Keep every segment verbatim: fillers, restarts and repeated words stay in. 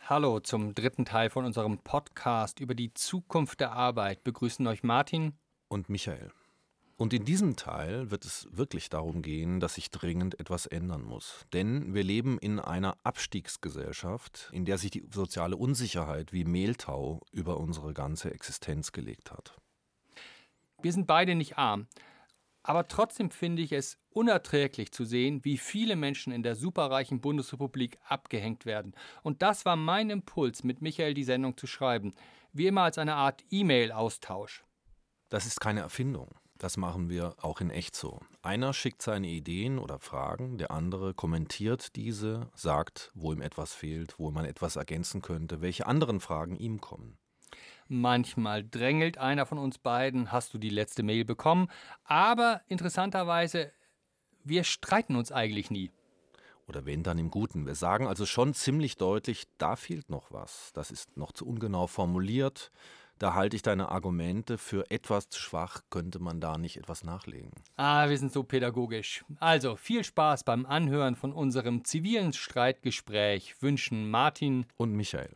Hallo zum dritten Teil von unserem Podcast über die Zukunft der Arbeit. Begrüßen euch Martin und Michael. Und in diesem Teil wird es wirklich darum gehen, dass sich dringend etwas ändern muss. Denn wir leben in einer Abstiegsgesellschaft, in der sich die soziale Unsicherheit wie Mehltau über unsere ganze Existenz gelegt hat. Wir sind beide nicht arm. Aber trotzdem finde ich es unerträglich zu sehen, wie viele Menschen in der superreichen Bundesrepublik abgehängt werden. Und das war mein Impuls, mit Michael die Sendung zu schreiben. Wie immer als eine Art E-Mail-Austausch. Das ist keine Erfindung. Das machen wir auch in echt so. Einer schickt seine Ideen oder Fragen, der andere kommentiert diese, sagt, wo ihm etwas fehlt, wo man etwas ergänzen könnte, welche anderen Fragen ihm kommen. Manchmal drängelt einer von uns beiden, hast du die letzte Mail bekommen? Aber interessanterweise, wir streiten uns eigentlich nie. Oder wenn, dann im Guten. Wir sagen also schon ziemlich deutlich, da fehlt noch was. Das ist noch zu ungenau formuliert. Da halte ich deine Argumente für etwas zu schwach. Könnte man da nicht etwas nachlegen? Ah, wir sind so pädagogisch. Also, viel Spaß beim Anhören von unserem zivilen Streitgespräch wünschen Martin und Michael.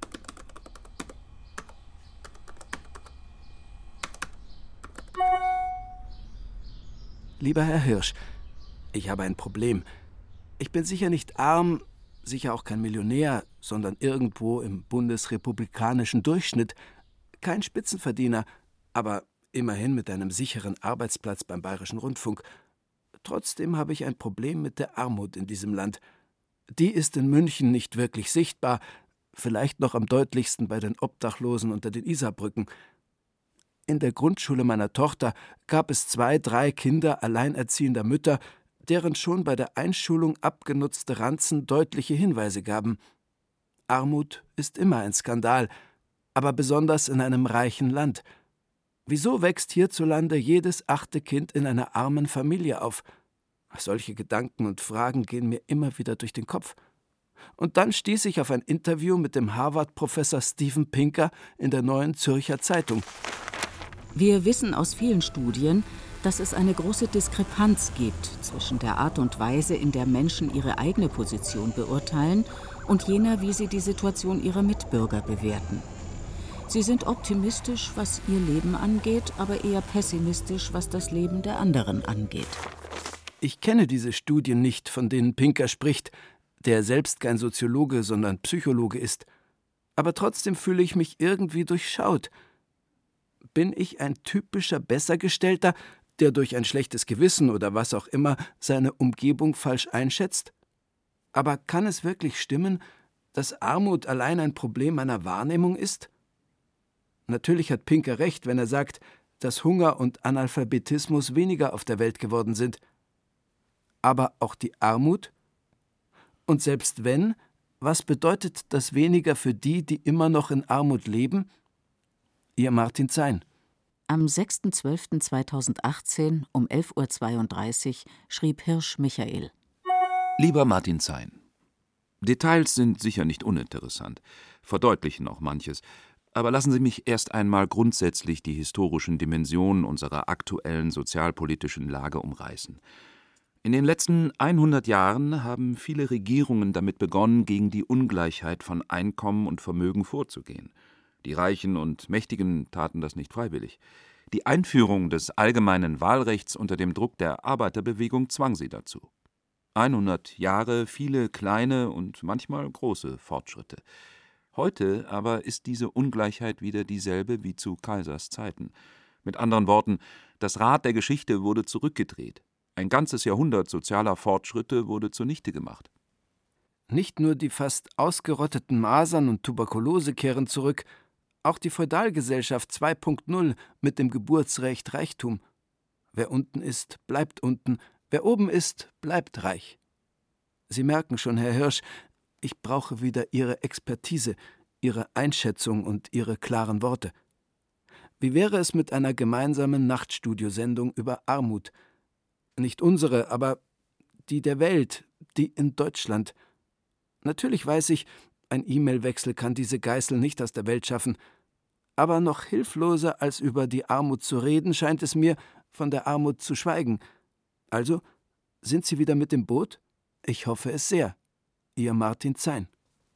Lieber Herr Hirsch, ich habe ein Problem. Ich bin sicher nicht arm, sicher auch kein Millionär, sondern irgendwo im bundesrepublikanischen Durchschnitt. Kein Spitzenverdiener, aber immerhin mit einem sicheren Arbeitsplatz beim Bayerischen Rundfunk. Trotzdem habe ich ein Problem mit der Armut in diesem Land. Die ist in München nicht wirklich sichtbar, vielleicht noch am deutlichsten bei den Obdachlosen unter den Isarbrücken. In der Grundschule meiner Tochter gab es zwei, drei Kinder alleinerziehender Mütter, deren schon bei der Einschulung abgenutzte Ranzen deutliche Hinweise gaben. Armut ist immer ein Skandal, aber besonders in einem reichen Land. Wieso wächst hierzulande jedes achte Kind in einer armen Familie auf? Solche Gedanken und Fragen gehen mir immer wieder durch den Kopf. Und dann stieß ich auf ein Interview mit dem Harvard-Professor Steven Pinker in der Neuen Zürcher Zeitung. Wir wissen aus vielen Studien, dass es eine große Diskrepanz gibt zwischen der Art und Weise, in der Menschen ihre eigene Position beurteilen, und jener, wie sie die Situation ihrer Mitbürger bewerten. Sie sind optimistisch, was ihr Leben angeht, aber eher pessimistisch, was das Leben der anderen angeht. Ich kenne diese Studien nicht, von denen Pinker spricht, der selbst kein Soziologe, sondern Psychologe ist. Aber trotzdem fühle ich mich irgendwie durchschaut. Bin ich ein typischer Bessergestellter, der durch ein schlechtes Gewissen oder was auch immer seine Umgebung falsch einschätzt? Aber kann es wirklich stimmen, dass Armut allein ein Problem meiner Wahrnehmung ist? Natürlich hat Pinker recht, wenn er sagt, dass Hunger und Analphabetismus weniger auf der Welt geworden sind. Aber auch die Armut? Und selbst wenn, was bedeutet das weniger für die, die immer noch in Armut leben? Ihr Martin Zein. Am sechster zwölfter zweitausendachtzehn um elf Uhr zweiunddreißig schrieb Hirsch Michael. Lieber Martin Zein, Details sind sicher nicht uninteressant, verdeutlichen auch manches, aber lassen Sie mich erst einmal grundsätzlich die historischen Dimensionen unserer aktuellen sozialpolitischen Lage umreißen. In den letzten hundert Jahren haben viele Regierungen damit begonnen, gegen die Ungleichheit von Einkommen und Vermögen vorzugehen. Die Reichen und Mächtigen taten das nicht freiwillig. Die Einführung des allgemeinen Wahlrechts unter dem Druck der Arbeiterbewegung zwang sie dazu. hundert Jahre, viele kleine und manchmal große Fortschritte. Heute aber ist diese Ungleichheit wieder dieselbe wie zu Kaisers Zeiten. Mit anderen Worten, das Rad der Geschichte wurde zurückgedreht. Ein ganzes Jahrhundert sozialer Fortschritte wurde zunichte gemacht. Nicht nur die fast ausgerotteten Masern und Tuberkulose kehren zurück, auch die Feudalgesellschaft zwei Punkt null mit dem Geburtsrecht Reichtum. Wer unten ist, bleibt unten, wer oben ist, bleibt reich. Sie merken schon, Herr Hirsch, ich brauche wieder Ihre Expertise, Ihre Einschätzung und Ihre klaren Worte. Wie wäre es mit einer gemeinsamen Nachtstudiosendung über Armut? Nicht unsere, aber die der Welt, die in Deutschland. Natürlich weiß ich, ein E-Mail-Wechsel kann diese Geißel nicht aus der Welt schaffen. Aber noch hilfloser als über die Armut zu reden, scheint es mir, von der Armut zu schweigen. Also, sind Sie wieder mit dem Boot? Ich hoffe es sehr. Ihr Martin Zein.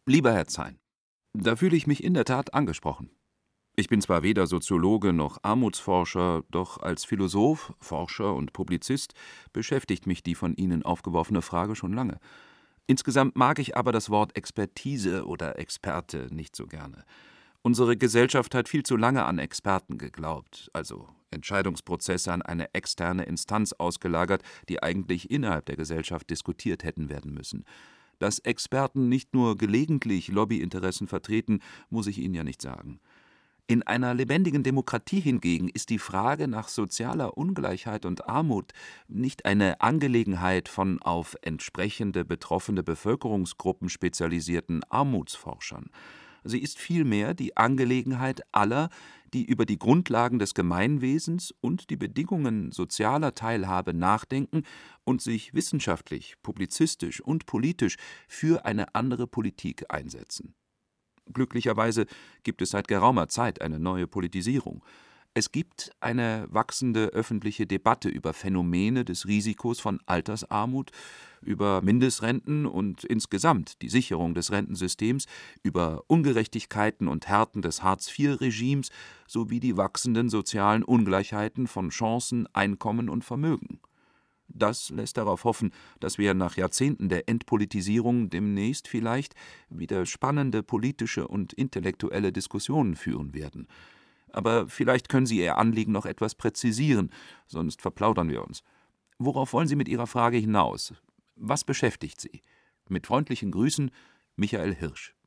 Lieber Herr Zein, da fühle ich mich in der Tat angesprochen. Ich bin zwar weder Soziologe noch Armutsforscher, doch als Philosoph, Forscher und Publizist beschäftigt mich die von Ihnen aufgeworfene Frage schon lange. Insgesamt mag ich aber das Wort Expertise oder Experte nicht so gerne. Unsere Gesellschaft hat viel zu lange an Experten geglaubt, also Entscheidungsprozesse an eine externe Instanz ausgelagert, die eigentlich innerhalb der Gesellschaft diskutiert hätten werden müssen. Dass Experten nicht nur gelegentlich Lobbyinteressen vertreten, muss ich Ihnen ja nicht sagen. In einer lebendigen Demokratie hingegen ist die Frage nach sozialer Ungleichheit und Armut nicht eine Angelegenheit von auf entsprechende betroffene Bevölkerungsgruppen spezialisierten Armutsforschern. Sie ist vielmehr die Angelegenheit aller, die über die Grundlagen des Gemeinwesens und die Bedingungen sozialer Teilhabe nachdenken und sich wissenschaftlich, publizistisch und politisch für eine andere Politik einsetzen. Glücklicherweise gibt es seit geraumer Zeit eine neue Politisierung. Es gibt eine wachsende öffentliche Debatte über Phänomene des Risikos von Altersarmut, über Mindestrenten und insgesamt die Sicherung des Rentensystems, über Ungerechtigkeiten und Härten des Hartz-vier-Regimes sowie die wachsenden sozialen Ungleichheiten von Chancen, Einkommen und Vermögen. Das lässt darauf hoffen, dass wir nach Jahrzehnten der Entpolitisierung demnächst vielleicht wieder spannende politische und intellektuelle Diskussionen führen werden. Aber vielleicht können Sie Ihr Anliegen noch etwas präzisieren, sonst verplaudern wir uns. Worauf wollen Sie mit Ihrer Frage hinaus? Was beschäftigt Sie? Mit freundlichen Grüßen, Michael Hirsch.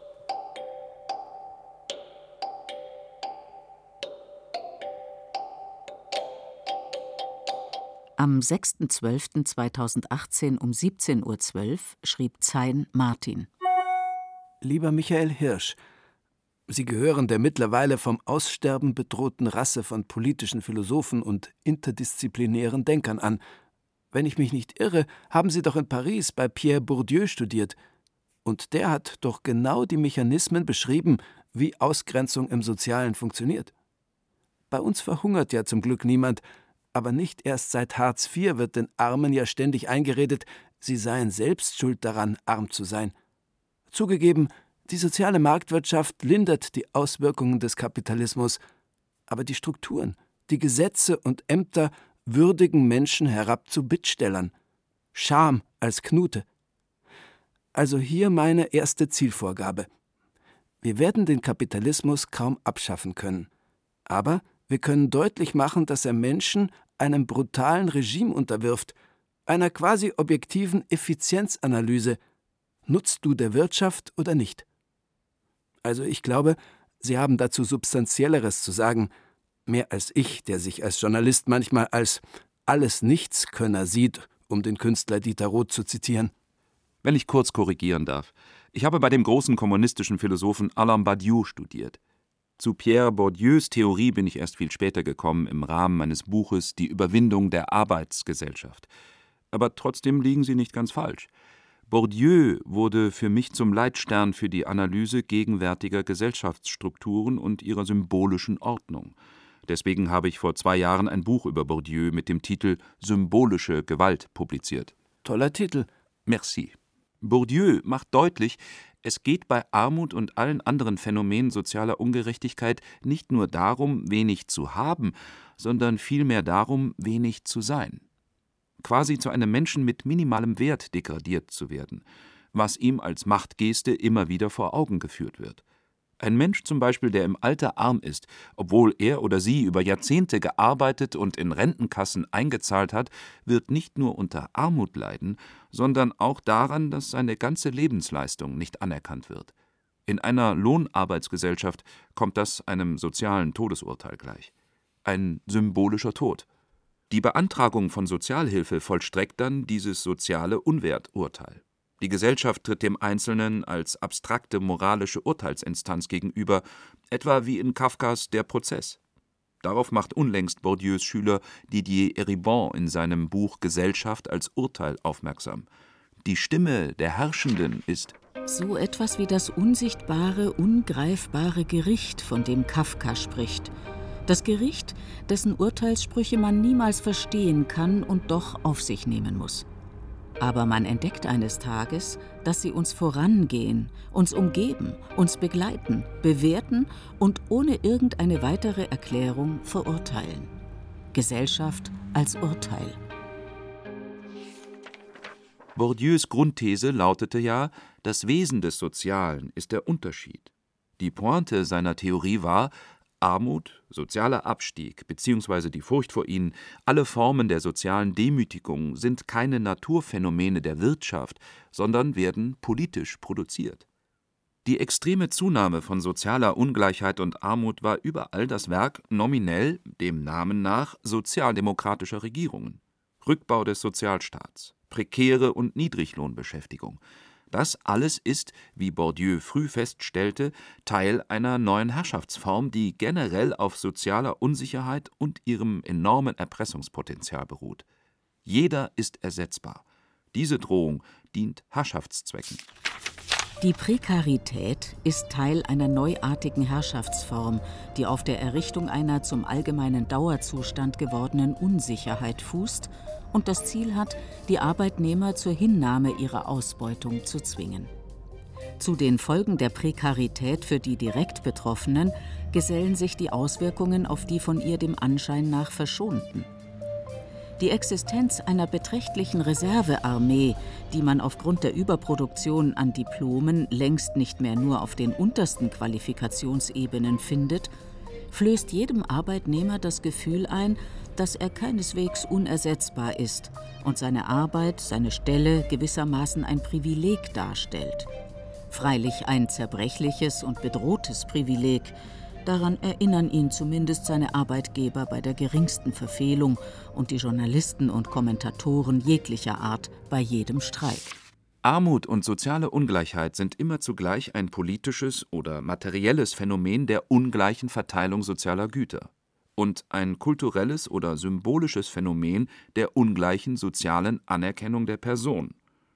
Am sechster zwölfter zweitausendachtzehn um siebzehn Uhr zwölf schrieb Zein Martin: Lieber Michael Hirsch, Sie gehören der mittlerweile vom Aussterben bedrohten Rasse von politischen Philosophen und interdisziplinären Denkern an. Wenn ich mich nicht irre, haben Sie doch in Paris bei Pierre Bourdieu studiert. Und der hat doch genau die Mechanismen beschrieben, wie Ausgrenzung im Sozialen funktioniert. Bei uns verhungert ja zum Glück niemand, aber nicht erst seit Hartz vier wird den Armen ja ständig eingeredet, sie seien selbst schuld daran, arm zu sein. Zugegeben, die soziale Marktwirtschaft lindert die Auswirkungen des Kapitalismus, aber die Strukturen, die Gesetze und Ämter würdigen Menschen herab zu Bittstellern. Scham als Knute. Also hier meine erste Zielvorgabe. Wir werden den Kapitalismus kaum abschaffen können, aber wir können deutlich machen, dass er Menschen einem brutalen Regime unterwirft, einer quasi objektiven Effizienzanalyse. Nutzt du der Wirtschaft oder nicht? Also ich glaube, Sie haben dazu Substanzielleres zu sagen, mehr als ich, der sich als Journalist manchmal als Alles-Nichts-Könner sieht, um den Künstler Dieter Roth zu zitieren. Wenn ich kurz korrigieren darf. Ich habe bei dem großen kommunistischen Philosophen Alain Badiou studiert. Zu Pierre Bourdieus Theorie bin ich erst viel später gekommen, im Rahmen meines Buches Die Überwindung der Arbeitsgesellschaft. Aber trotzdem liegen Sie nicht ganz falsch. Bourdieu wurde für mich zum Leitstern für die Analyse gegenwärtiger Gesellschaftsstrukturen und ihrer symbolischen Ordnung. Deswegen habe ich vor zwei Jahren ein Buch über Bourdieu mit dem Titel »Symbolische Gewalt« publiziert. Toller Titel. Merci. Bourdieu macht deutlich, es geht bei Armut und allen anderen Phänomenen sozialer Ungerechtigkeit nicht nur darum, wenig zu haben, sondern vielmehr darum, wenig zu sein. Quasi zu einem Menschen mit minimalem Wert degradiert zu werden, was ihm als Machtgeste immer wieder vor Augen geführt wird. Ein Mensch zum Beispiel, der im Alter arm ist, obwohl er oder sie über Jahrzehnte gearbeitet und in Rentenkassen eingezahlt hat, wird nicht nur unter Armut leiden, sondern auch daran, dass seine ganze Lebensleistung nicht anerkannt wird. In einer Lohnarbeitsgesellschaft kommt das einem sozialen Todesurteil gleich. Ein symbolischer Tod. Die Beantragung von Sozialhilfe vollstreckt dann dieses soziale Unwerturteil. Die Gesellschaft tritt dem Einzelnen als abstrakte moralische Urteilsinstanz gegenüber, etwa wie in Kafkas Der Prozess. Darauf macht unlängst Bourdieus Schüler Didier Eribon in seinem Buch Gesellschaft als Urteil aufmerksam. Die Stimme der Herrschenden ist so etwas wie das unsichtbare, ungreifbare Gericht, von dem Kafka spricht. Das Gericht, dessen Urteilssprüche man niemals verstehen kann und doch auf sich nehmen muss. Aber man entdeckt eines Tages, dass sie uns vorangehen, uns umgeben, uns begleiten, bewerten und ohne irgendeine weitere Erklärung verurteilen. Gesellschaft als Urteil. Bourdieus Grundthese lautete ja, das Wesen des Sozialen ist der Unterschied. Die Pointe seiner Theorie war, Armut, sozialer Abstieg bzw. die Furcht vor ihnen, alle Formen der sozialen Demütigung sind keine Naturphänomene der Wirtschaft, sondern werden politisch produziert. Die extreme Zunahme von sozialer Ungleichheit und Armut war überall das Werk nominell, dem Namen nach, sozialdemokratischer Regierungen. Rückbau des Sozialstaats, prekäre und Niedriglohnbeschäftigung. Das alles ist, wie Bourdieu früh feststellte, Teil einer neuen Herrschaftsform, die generell auf sozialer Unsicherheit und ihrem enormen Erpressungspotenzial beruht. Jeder ist ersetzbar. Diese Drohung dient Herrschaftszwecken. Die Prekarität ist Teil einer neuartigen Herrschaftsform, die auf der Errichtung einer zum allgemeinen Dauerzustand gewordenen Unsicherheit fußt und das Ziel hat, die Arbeitnehmer zur Hinnahme ihrer Ausbeutung zu zwingen. Zu den Folgen der Prekarität für die direkt Betroffenen gesellen sich die Auswirkungen auf die von ihr dem Anschein nach Verschonten. Die Existenz einer beträchtlichen Reservearmee, die man aufgrund der Überproduktion an Diplomen längst nicht mehr nur auf den untersten Qualifikationsebenen findet, flößt jedem Arbeitnehmer das Gefühl ein, dass er keineswegs unersetzbar ist und seine Arbeit, seine Stelle gewissermaßen ein Privileg darstellt. Freilich ein zerbrechliches und bedrohtes Privileg. Daran erinnern ihn zumindest seine Arbeitgeber bei der geringsten Verfehlung und die Journalisten und Kommentatoren jeglicher Art bei jedem Streik. Armut und soziale Ungleichheit sind immer zugleich ein politisches oder materielles Phänomen der ungleichen Verteilung sozialer Güter und ein kulturelles oder symbolisches Phänomen der ungleichen sozialen Anerkennung der Person.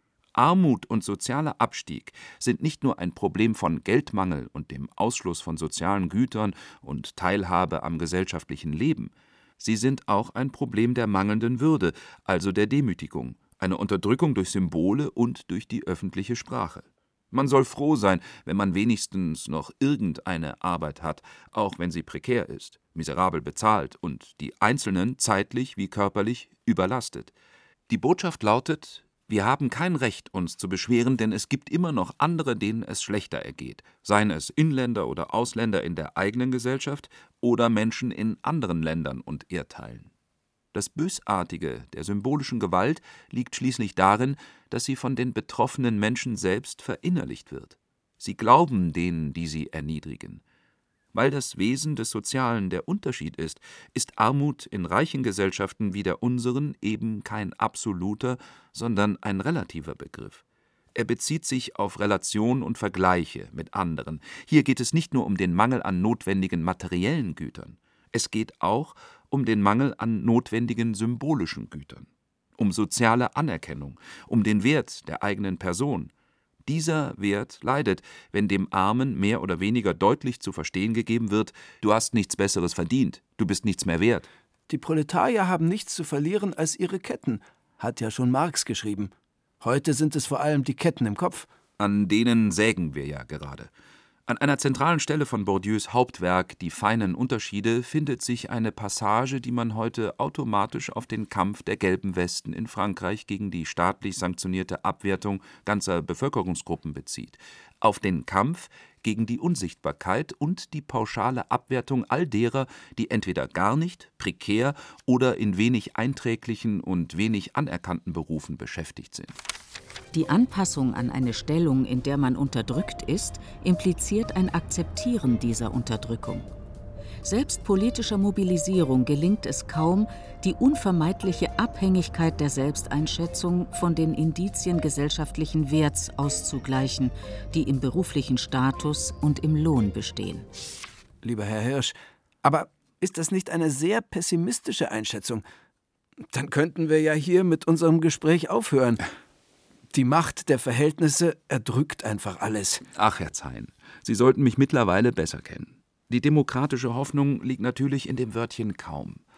Armut und sozialer Abstieg sind nicht nur ein Problem von Geldmangel und dem Ausschluss von sozialen Gütern und Teilhabe am gesellschaftlichen Leben, sie sind auch ein Problem der mangelnden Würde, also der Demütigung, eine Unterdrückung durch Symbole und durch die öffentliche Sprache. Man soll froh sein, wenn man wenigstens noch irgendeine Arbeit hat, auch wenn sie prekär ist, miserabel bezahlt und die Einzelnen zeitlich wie körperlich überlastet. Die Botschaft lautet: Wir haben kein Recht, uns zu beschweren, denn es gibt immer noch andere, denen es schlechter ergeht, seien es Inländer oder Ausländer in der eigenen Gesellschaft oder Menschen in anderen Ländern und Erdteilen. Das Bösartige der symbolischen Gewalt liegt schließlich darin, dass sie von den betroffenen Menschen selbst verinnerlicht wird. Sie glauben denen, die sie erniedrigen. Weil das Wesen des Sozialen der Unterschied ist, ist Armut in reichen Gesellschaften wie der unseren eben kein absoluter, sondern ein relativer Begriff. Er bezieht sich auf Relation und Vergleiche mit anderen. Hier geht es nicht nur um den Mangel an notwendigen materiellen Gütern. Es geht auch um den Mangel an notwendigen symbolischen Gütern, um soziale Anerkennung, um den Wert der eigenen Person. Dieser Wert leidet, wenn dem Armen mehr oder weniger deutlich zu verstehen gegeben wird: Du hast nichts Besseres verdient, du bist nichts mehr wert. Die Proletarier haben nichts zu verlieren als ihre Ketten, hat ja schon Marx geschrieben. Heute sind es vor allem die Ketten im Kopf. An denen sägen wir ja gerade. An einer zentralen Stelle von Bourdieus Hauptwerk »Die feinen Unterschiede« findet sich eine Passage, die man heute automatisch auf den Kampf der gelben Westen in Frankreich gegen die staatlich sanktionierte Abwertung ganzer Bevölkerungsgruppen bezieht. Auf den Kampf gegen die Unsichtbarkeit und die pauschale Abwertung all derer, die entweder gar nicht, prekär oder in wenig einträglichen und wenig anerkannten Berufen beschäftigt sind. Die Anpassung an eine Stellung, in der man unterdrückt ist, impliziert ein Akzeptieren dieser Unterdrückung. Selbst politischer Mobilisierung gelingt es kaum, die unvermeidliche Abhängigkeit der Selbsteinschätzung von den Indizien gesellschaftlichen Werts auszugleichen, die im beruflichen Status und im Lohn bestehen. Lieber Herr Hirsch, aber ist das nicht eine sehr pessimistische Einschätzung? Dann könnten wir ja hier mit unserem Gespräch aufhören. Die Macht der Verhältnisse erdrückt einfach alles. Ach, Herr Zein, Sie sollten mich mittlerweile besser kennen. Die demokratische Hoffnung liegt natürlich in dem Wörtchen kaum.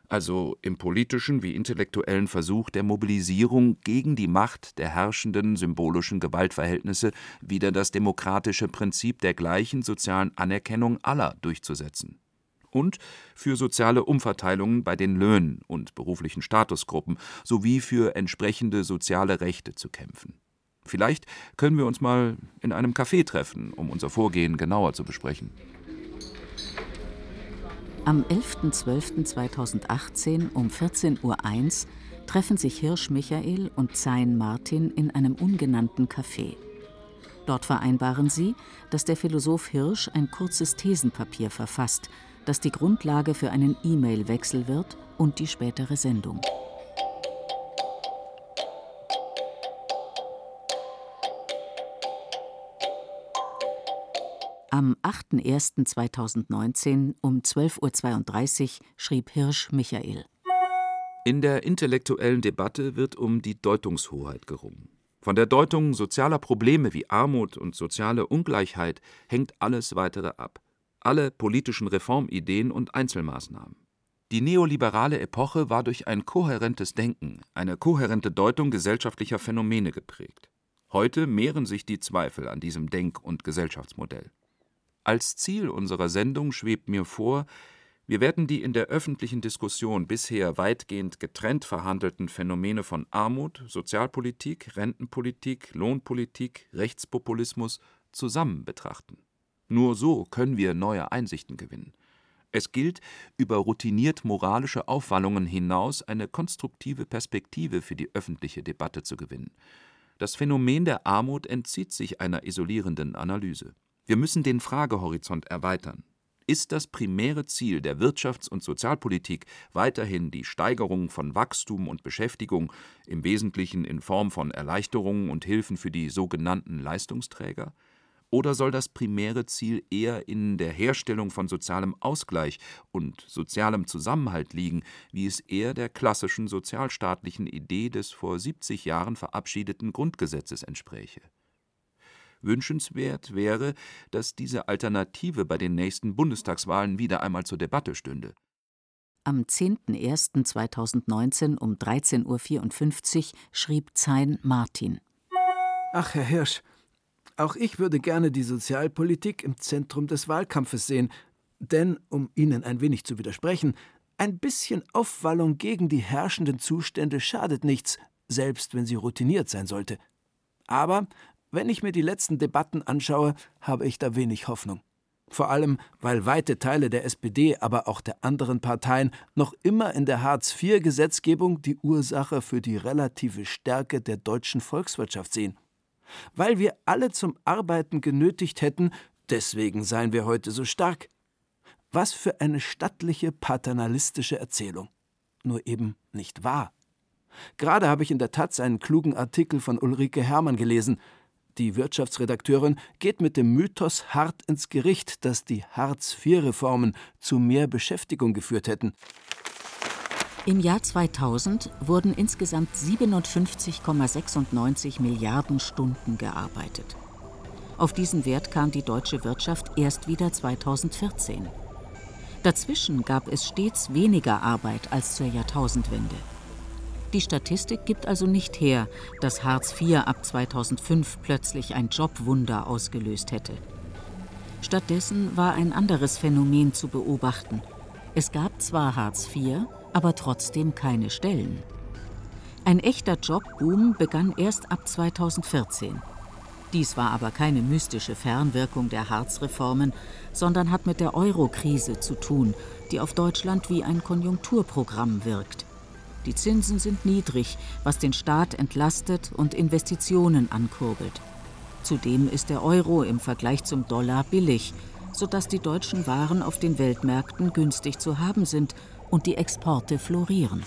also im politischen wie intellektuellen Versuch der Mobilisierung gegen die Macht der herrschenden symbolischen Gewaltverhältnisse wieder das demokratische Prinzip der gleichen sozialen Anerkennung aller durchzusetzen. Und für soziale Umverteilungen bei den Löhnen und beruflichen Statusgruppen sowie für entsprechende soziale Rechte zu kämpfen. Vielleicht können wir uns mal in einem Café treffen, um unser Vorgehen genauer zu besprechen. Am elften zwölften zweitausendachtzehn um vierzehn Uhr eins treffen sich Hirsch Michael und Zein Martin in einem ungenannten Café. Dort vereinbaren sie, dass der Philosoph Hirsch ein kurzes Thesenpapier verfasst, das die Grundlage für einen E-Mail-Wechsel wird und die spätere Sendung. Am achten ersten zweitausendneunzehn um zwölf Uhr zweiunddreißig schrieb Hirsch Michael: In der intellektuellen Debatte wird um die Deutungshoheit gerungen. Von der Deutung sozialer Probleme wie Armut und soziale Ungleichheit hängt alles Weitere ab. Alle politischen Reformideen und Einzelmaßnahmen. Die neoliberale Epoche war durch ein kohärentes Denken, eine kohärente Deutung gesellschaftlicher Phänomene geprägt. Heute mehren sich die Zweifel an diesem Denk- und Gesellschaftsmodell. Als Ziel unserer Sendung schwebt mir vor, wir werden die in der öffentlichen Diskussion bisher weitgehend getrennt verhandelten Phänomene von Armut, Sozialpolitik, Rentenpolitik, Lohnpolitik, Rechtspopulismus zusammen betrachten. Nur so können wir neue Einsichten gewinnen. Es gilt, über routiniert moralische Aufwallungen hinaus eine konstruktive Perspektive für die öffentliche Debatte zu gewinnen. Das Phänomen der Armut entzieht sich einer isolierenden Analyse. Wir müssen den Fragehorizont erweitern. Ist das primäre Ziel der Wirtschafts- und Sozialpolitik weiterhin die Steigerung von Wachstum und Beschäftigung, im Wesentlichen in Form von Erleichterungen und Hilfen für die sogenannten Leistungsträger? Oder soll das primäre Ziel eher in der Herstellung von sozialem Ausgleich und sozialem Zusammenhalt liegen, wie es eher der klassischen sozialstaatlichen Idee des vor siebzig Jahren verabschiedeten Grundgesetzes entspräche? Wünschenswert wäre, dass diese Alternative bei den nächsten Bundestagswahlen wieder einmal zur Debatte stünde. Am zehnten ersten zweitausendneunzehn um dreizehn Uhr vierundfünfzig schrieb Zein Martin: Ach, Herr Hirsch, auch ich würde gerne die Sozialpolitik im Zentrum des Wahlkampfes sehen, denn, um Ihnen ein wenig zu widersprechen, ein bisschen Aufwallung gegen die herrschenden Zustände schadet nichts, selbst wenn sie routiniert sein sollte. Aber wenn ich mir die letzten Debatten anschaue, habe ich da wenig Hoffnung. Vor allem, weil weite Teile der S P D, aber auch der anderen Parteien noch immer in der Hartz vier Gesetzgebung die Ursache für die relative Stärke der deutschen Volkswirtschaft sehen. Weil wir alle zum Arbeiten genötigt hätten, deswegen seien wir heute so stark. Was für eine stattliche, paternalistische Erzählung. Nur eben nicht wahr. Gerade habe ich in der Taz einen klugen Artikel von Ulrike Herrmann gelesen. Die Wirtschaftsredakteurin geht mit dem Mythos hart ins Gericht, dass die Hartz vier Reformen zu mehr Beschäftigung geführt hätten. Im Jahr zweitausend wurden insgesamt siebenundfünfzig Komma sechsundneunzig Milliarden Stunden gearbeitet. Auf diesen Wert kam die deutsche Wirtschaft erst wieder zweitausendvierzehn. Dazwischen gab es stets weniger Arbeit als zur Jahrtausendwende. Die Statistik gibt also nicht her, dass Hartz vier ab zweitausendfünf plötzlich ein Jobwunder ausgelöst hätte. Stattdessen war ein anderes Phänomen zu beobachten. Es gab zwar Hartz vier, aber trotzdem keine Stellen. Ein echter Jobboom begann erst ab zweitausendvierzehn. Dies war aber keine mystische Fernwirkung der Hartz-Reformen, sondern hat mit der Euro-Krise zu tun, die auf Deutschland wie ein Konjunkturprogramm wirkt. Die Zinsen sind niedrig, was den Staat entlastet und Investitionen ankurbelt. Zudem ist der Euro im Vergleich zum Dollar billig, sodass die deutschen Waren auf den Weltmärkten günstig zu haben sind und die Exporte florieren.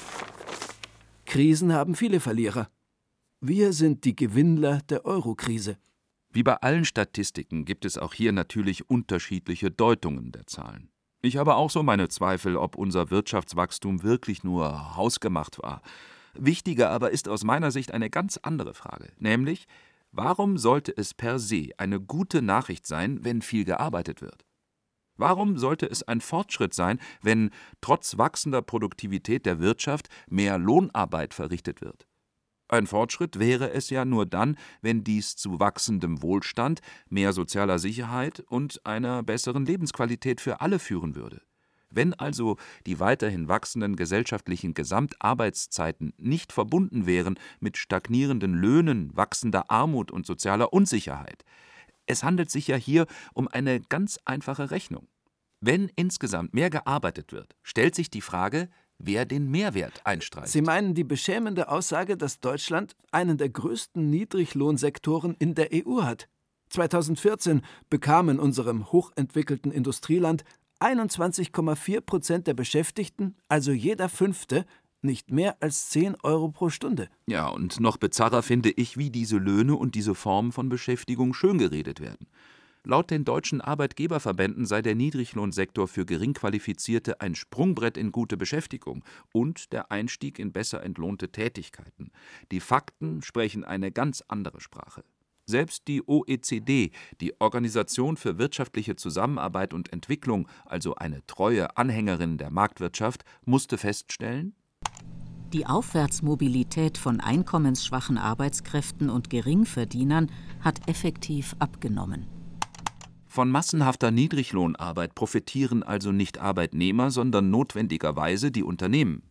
Krisen haben viele Verlierer. Wir sind die Gewinnler der Euro-Krise. Wie bei allen Statistiken gibt es auch hier natürlich unterschiedliche Deutungen der Zahlen. Ich habe auch so meine Zweifel, ob unser Wirtschaftswachstum wirklich nur hausgemacht war. Wichtiger aber ist aus meiner Sicht eine ganz andere Frage, nämlich, warum sollte es per se eine gute Nachricht sein, wenn viel gearbeitet wird? Warum sollte es ein Fortschritt sein, wenn trotz wachsender Produktivität der Wirtschaft mehr Lohnarbeit verrichtet wird? Ein Fortschritt wäre es ja nur dann, wenn dies zu wachsendem Wohlstand, mehr sozialer Sicherheit und einer besseren Lebensqualität für alle führen würde. Wenn also die weiterhin wachsenden gesellschaftlichen Gesamtarbeitszeiten nicht verbunden wären mit stagnierenden Löhnen, wachsender Armut und sozialer Unsicherheit. Es handelt sich ja hier um eine ganz einfache Rechnung. Wenn insgesamt mehr gearbeitet wird, stellt sich die Frage, wer den Mehrwert einstreicht. Sie meinen die beschämende Aussage, dass Deutschland einen der größten Niedriglohnsektoren in der E U hat. zweitausendvierzehn bekam in unserem hochentwickelten Industrieland einundzwanzig Komma vier Prozent der Beschäftigten, also jeder Fünfte, nicht mehr als zehn Euro pro Stunde. Ja, und noch bizarrer finde ich, wie diese Löhne und diese Formen von Beschäftigung schöngeredet werden. Laut den deutschen Arbeitgeberverbänden sei der Niedriglohnsektor für Geringqualifizierte ein Sprungbrett in gute Beschäftigung und der Einstieg in besser entlohnte Tätigkeiten. Die Fakten sprechen eine ganz andere Sprache. Selbst die O E C D, die Organisation für wirtschaftliche Zusammenarbeit und Entwicklung, also eine treue Anhängerin der Marktwirtschaft, musste feststellen: Die Aufwärtsmobilität von einkommensschwachen Arbeitskräften und Geringverdienern hat effektiv abgenommen. Von massenhafter Niedriglohnarbeit profitieren also nicht Arbeitnehmer, sondern notwendigerweise die Unternehmen.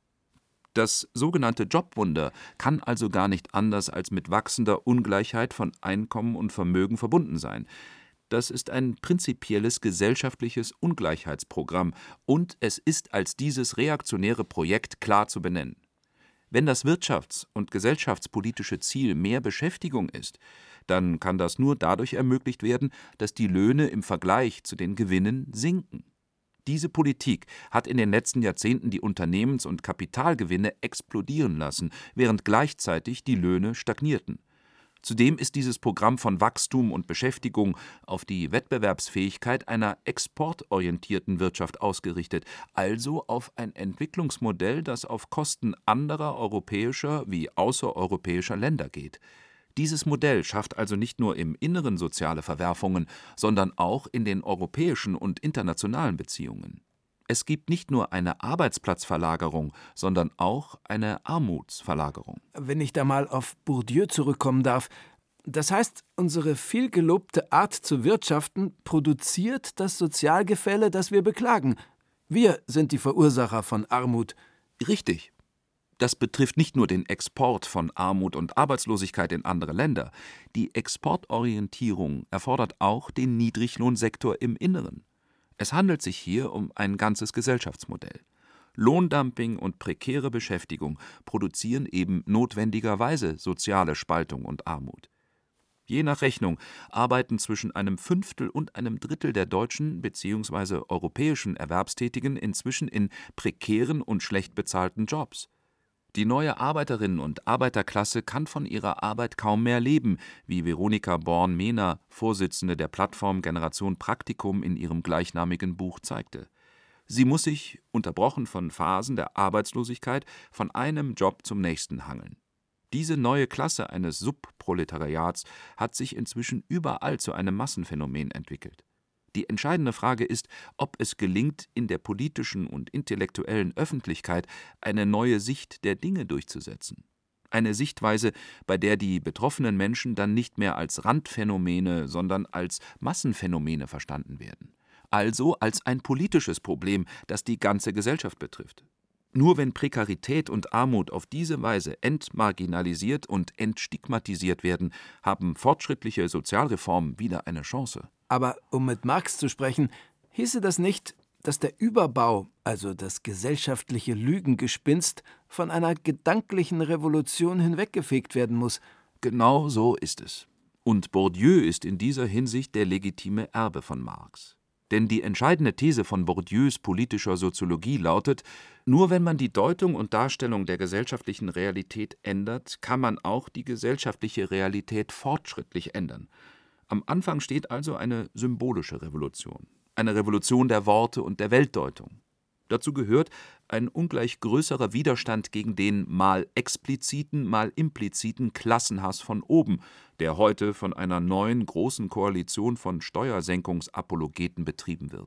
Das sogenannte Jobwunder kann also gar nicht anders als mit wachsender Ungleichheit von Einkommen und Vermögen verbunden sein. Das ist ein prinzipielles gesellschaftliches Ungleichheitsprogramm und es ist als dieses reaktionäre Projekt klar zu benennen. Wenn das wirtschafts- und gesellschaftspolitische Ziel mehr Beschäftigung ist, dann kann das nur dadurch ermöglicht werden, dass die Löhne im Vergleich zu den Gewinnen sinken. Diese Politik hat in den letzten Jahrzehnten die Unternehmens- und Kapitalgewinne explodieren lassen, während gleichzeitig die Löhne stagnierten. Zudem ist dieses Programm von Wachstum und Beschäftigung auf die Wettbewerbsfähigkeit einer exportorientierten Wirtschaft ausgerichtet, also auf ein Entwicklungsmodell, das auf Kosten anderer europäischer wie außereuropäischer Länder geht. Dieses Modell schafft also nicht nur im Inneren soziale Verwerfungen, sondern auch in den europäischen und internationalen Beziehungen. Es gibt nicht nur eine Arbeitsplatzverlagerung, sondern auch eine Armutsverlagerung. Wenn ich da mal auf Bourdieu zurückkommen darf, das heißt, unsere vielgelobte Art zu wirtschaften produziert das Sozialgefälle, das wir beklagen. Wir sind die Verursacher von Armut. Richtig. Das betrifft nicht nur den Export von Armut und Arbeitslosigkeit in andere Länder. Die Exportorientierung erfordert auch den Niedriglohnsektor im Inneren. Es handelt sich hier um ein ganzes Gesellschaftsmodell. Lohndumping und prekäre Beschäftigung produzieren eben notwendigerweise soziale Spaltung und Armut. Je nach Rechnung arbeiten zwischen einem Fünftel und einem Drittel der deutschen bzw. europäischen Erwerbstätigen inzwischen in prekären und schlecht bezahlten Jobs. Die neue Arbeiterinnen- und Arbeiterklasse kann von ihrer Arbeit kaum mehr leben, wie Veronika Born-Mehner, Vorsitzende der Plattform Generation Praktikum, in ihrem gleichnamigen Buch zeigte. Sie muss sich, unterbrochen von Phasen der Arbeitslosigkeit, von einem Job zum nächsten hangeln. Diese neue Klasse eines Subproletariats hat sich inzwischen überall zu einem Massenphänomen entwickelt. Die entscheidende Frage ist, ob es gelingt, in der politischen und intellektuellen Öffentlichkeit eine neue Sicht der Dinge durchzusetzen. Eine Sichtweise, bei der die betroffenen Menschen dann nicht mehr als Randphänomene, sondern als Massenphänomene verstanden werden. Also als ein politisches Problem, das die ganze Gesellschaft betrifft. Nur wenn Prekarität und Armut auf diese Weise entmarginalisiert und entstigmatisiert werden, haben fortschrittliche Sozialreformen wieder eine Chance. Aber um mit Marx zu sprechen, hieße das nicht, dass der Überbau, also das gesellschaftliche Lügengespinst, von einer gedanklichen Revolution hinweggefegt werden muss? Genau so ist es. Und Bourdieu ist in dieser Hinsicht der legitime Erbe von Marx. Denn die entscheidende These von Bourdieus politischer Soziologie lautet: Nur wenn man die Deutung und Darstellung der gesellschaftlichen Realität ändert, kann man auch die gesellschaftliche Realität fortschrittlich ändern. Am Anfang steht also eine symbolische Revolution, eine Revolution der Worte und der Weltdeutung. Dazu gehört ein ungleich größerer Widerstand gegen den mal expliziten, mal impliziten Klassenhass von oben, der heute von einer neuen großen Koalition von Steuersenkungsapologeten betrieben wird.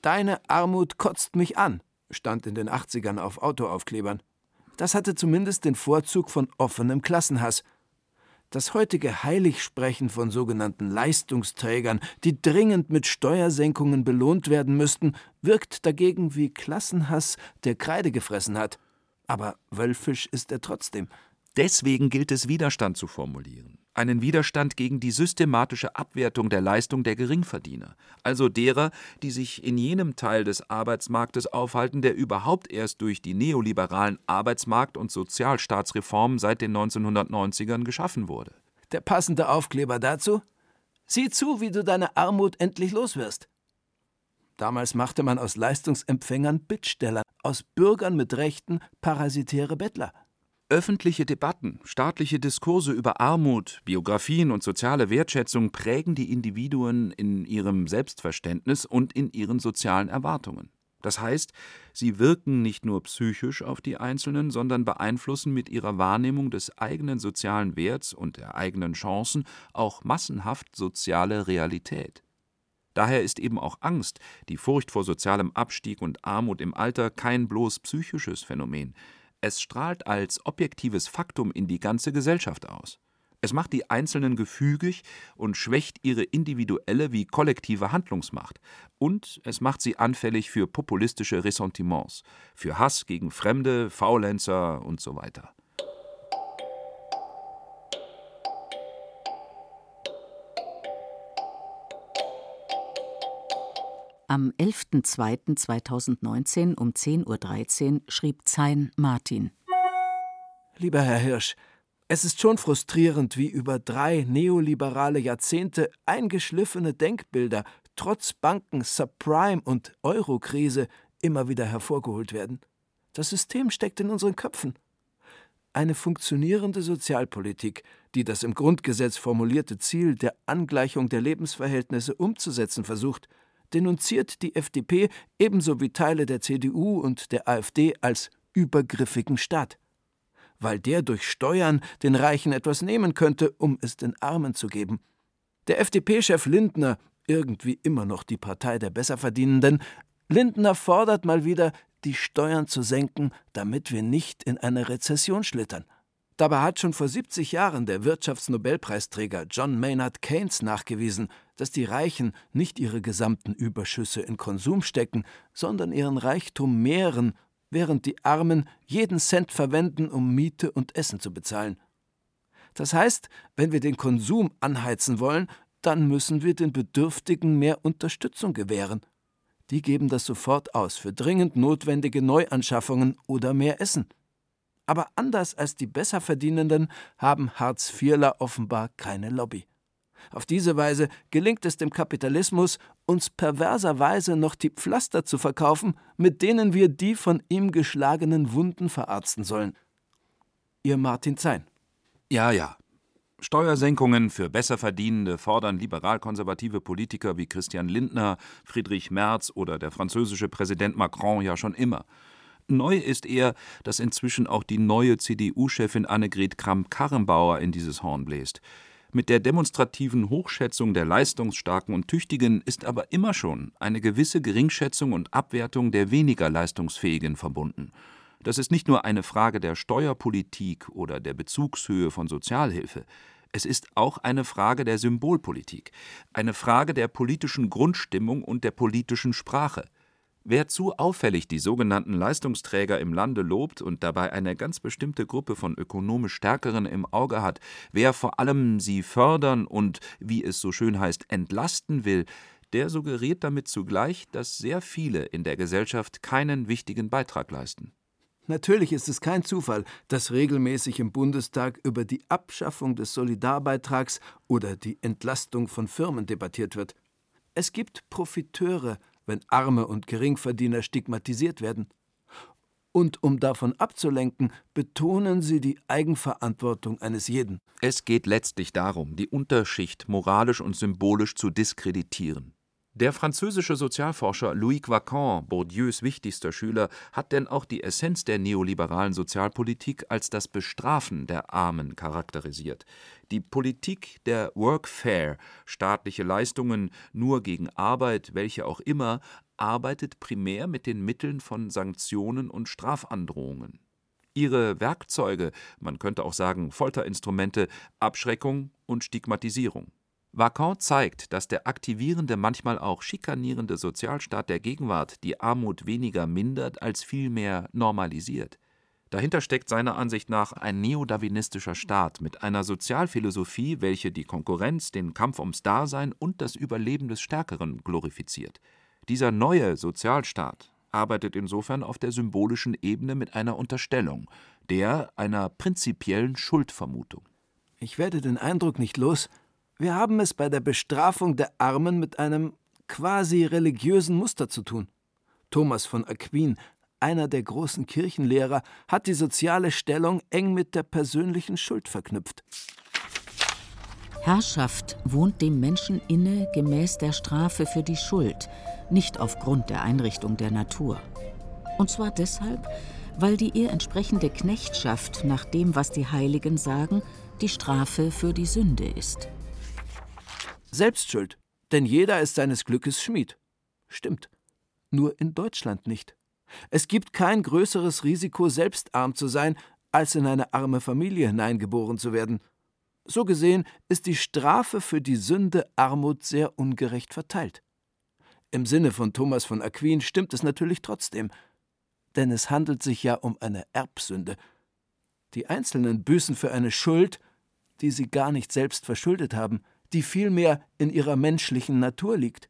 »Deine Armut kotzt mich an«, stand in den achtzigern auf Autoaufklebern. Das hatte zumindest den Vorzug von offenem Klassenhass. Das heutige Heiligsprechen von sogenannten Leistungsträgern, die dringend mit Steuersenkungen belohnt werden müssten, wirkt dagegen wie Klassenhass, der Kreide gefressen hat. Aber wölfisch ist er trotzdem. Deswegen gilt es, Widerstand zu formulieren. Einen Widerstand gegen die systematische Abwertung der Leistung der Geringverdiener, also derer, die sich in jenem Teil des Arbeitsmarktes aufhalten, der überhaupt erst durch die neoliberalen Arbeitsmarkt- und Sozialstaatsreformen seit den neunzehnhundertneunzigern geschaffen wurde. Der passende Aufkleber dazu? Sieh zu, wie du deine Armut endlich loswirst. Damals machte man aus Leistungsempfängern Bittsteller, aus Bürgern mit Rechten parasitäre Bettler. Öffentliche Debatten, staatliche Diskurse über Armut, Biografien und soziale Wertschätzung prägen die Individuen in ihrem Selbstverständnis und in ihren sozialen Erwartungen. Das heißt, sie wirken nicht nur psychisch auf die Einzelnen, sondern beeinflussen mit ihrer Wahrnehmung des eigenen sozialen Werts und der eigenen Chancen auch massenhaft soziale Realität. Daher ist eben auch Angst, die Furcht vor sozialem Abstieg und Armut im Alter, kein bloß psychisches Phänomen. Es strahlt als objektives Faktum in die ganze Gesellschaft aus. Es macht die Einzelnen gefügig und schwächt ihre individuelle wie kollektive Handlungsmacht. Und es macht sie anfällig für populistische Ressentiments, für Hass gegen Fremde, Faulenzer und so weiter. Am elften zweiten zweitausendneunzehn um zehn Uhr dreizehn schrieb Zein Martin: Lieber Herr Hirsch, es ist schon frustrierend, wie über drei neoliberale Jahrzehnte eingeschliffene Denkbilder trotz Banken, Subprime und Euro-Krise immer wieder hervorgeholt werden. Das System steckt in unseren Köpfen. Eine funktionierende Sozialpolitik, die das im Grundgesetz formulierte Ziel der Angleichung der Lebensverhältnisse umzusetzen versucht, denunziert die F D P ebenso wie Teile der C D U und der AfD als übergriffigen Staat, weil der durch Steuern den Reichen etwas nehmen könnte, um es den Armen zu geben. Der F D P-Chef Lindner, irgendwie immer noch die Partei der Besserverdienenden, Lindner fordert mal wieder, die Steuern zu senken, damit wir nicht in eine Rezession schlittern. Dabei hat schon vor siebzig Jahren der Wirtschaftsnobelpreisträger John Maynard Keynes nachgewiesen, dass die Reichen nicht ihre gesamten Überschüsse in Konsum stecken, sondern ihren Reichtum mehren, während die Armen jeden Cent verwenden, um Miete und Essen zu bezahlen. Das heißt, wenn wir den Konsum anheizen wollen, dann müssen wir den Bedürftigen mehr Unterstützung gewähren. Die geben das sofort aus für dringend notwendige Neuanschaffungen oder mehr Essen. Aber anders als die Besserverdienenden haben Hartz-Vierler offenbar keine Lobby. Auf diese Weise gelingt es dem Kapitalismus, uns perverserweise noch die Pflaster zu verkaufen, mit denen wir die von ihm geschlagenen Wunden verarzten sollen. Ihr Martin Zein. Ja, ja. Steuersenkungen für Besserverdienende fordern liberal-konservative Politiker wie Christian Lindner, Friedrich Merz oder der französische Präsident Macron ja schon immer. Neu ist eher, dass inzwischen auch die neue C D U-Chefin Annegret Kramp-Karrenbauer in dieses Horn bläst. Mit der demonstrativen Hochschätzung der Leistungsstarken und Tüchtigen ist aber immer schon eine gewisse Geringschätzung und Abwertung der weniger Leistungsfähigen verbunden. Das ist nicht nur eine Frage der Steuerpolitik oder der Bezugshöhe von Sozialhilfe. Es ist auch eine Frage der Symbolpolitik, eine Frage der politischen Grundstimmung und der politischen Sprache. Wer zu auffällig die sogenannten Leistungsträger im Lande lobt und dabei eine ganz bestimmte Gruppe von ökonomisch Stärkeren im Auge hat, wer vor allem sie fördern und, wie es so schön heißt, entlasten will, der suggeriert damit zugleich, dass sehr viele in der Gesellschaft keinen wichtigen Beitrag leisten. Natürlich ist es kein Zufall, dass regelmäßig im Bundestag über die Abschaffung des Solidarbeitrags oder die Entlastung von Firmen debattiert wird. Es gibt Profiteure, wenn Arme und Geringverdiener stigmatisiert werden. Und um davon abzulenken, betonen sie die Eigenverantwortung eines jeden. Es geht letztlich darum, die Unterschicht moralisch und symbolisch zu diskreditieren. Der französische Sozialforscher Loïc Wacquant, Bourdieus wichtigster Schüler, hat denn auch die Essenz der neoliberalen Sozialpolitik als das Bestrafen der Armen charakterisiert. Die Politik der Workfare, staatliche Leistungen nur gegen Arbeit, welche auch immer, arbeitet primär mit den Mitteln von Sanktionen und Strafandrohungen. Ihre Werkzeuge, man könnte auch sagen Folterinstrumente, Abschreckung und Stigmatisierung. Wacquant zeigt, dass der aktivierende, manchmal auch schikanierende Sozialstaat der Gegenwart die Armut weniger mindert, als vielmehr normalisiert. Dahinter steckt seiner Ansicht nach ein neodarwinistischer Staat mit einer Sozialphilosophie, welche die Konkurrenz, den Kampf ums Dasein und das Überleben des Stärkeren glorifiziert. Dieser neue Sozialstaat arbeitet insofern auf der symbolischen Ebene mit einer Unterstellung, der einer prinzipiellen Schuldvermutung. Ich werde den Eindruck nicht los, wir haben es bei der Bestrafung der Armen mit einem quasi religiösen Muster zu tun. Thomas von Aquin, einer der großen Kirchenlehrer, hat die soziale Stellung eng mit der persönlichen Schuld verknüpft. Herrschaft wohnt dem Menschen inne gemäß der Strafe für die Schuld, nicht aufgrund der Einrichtung der Natur. Und zwar deshalb, weil die ihr entsprechende Knechtschaft nach dem, was die Heiligen sagen, die Strafe für die Sünde ist. Selbstschuld, denn jeder ist seines Glückes Schmied. Stimmt, nur in Deutschland nicht. Es gibt kein größeres Risiko, selbst arm zu sein, als in eine arme Familie hineingeboren zu werden. So gesehen ist die Strafe für die Sünde Armut sehr ungerecht verteilt. Im Sinne von Thomas von Aquin stimmt es natürlich trotzdem, denn es handelt sich ja um eine Erbsünde. Die Einzelnen büßen für eine Schuld, die sie gar nicht selbst verschuldet haben, die vielmehr in ihrer menschlichen Natur liegt.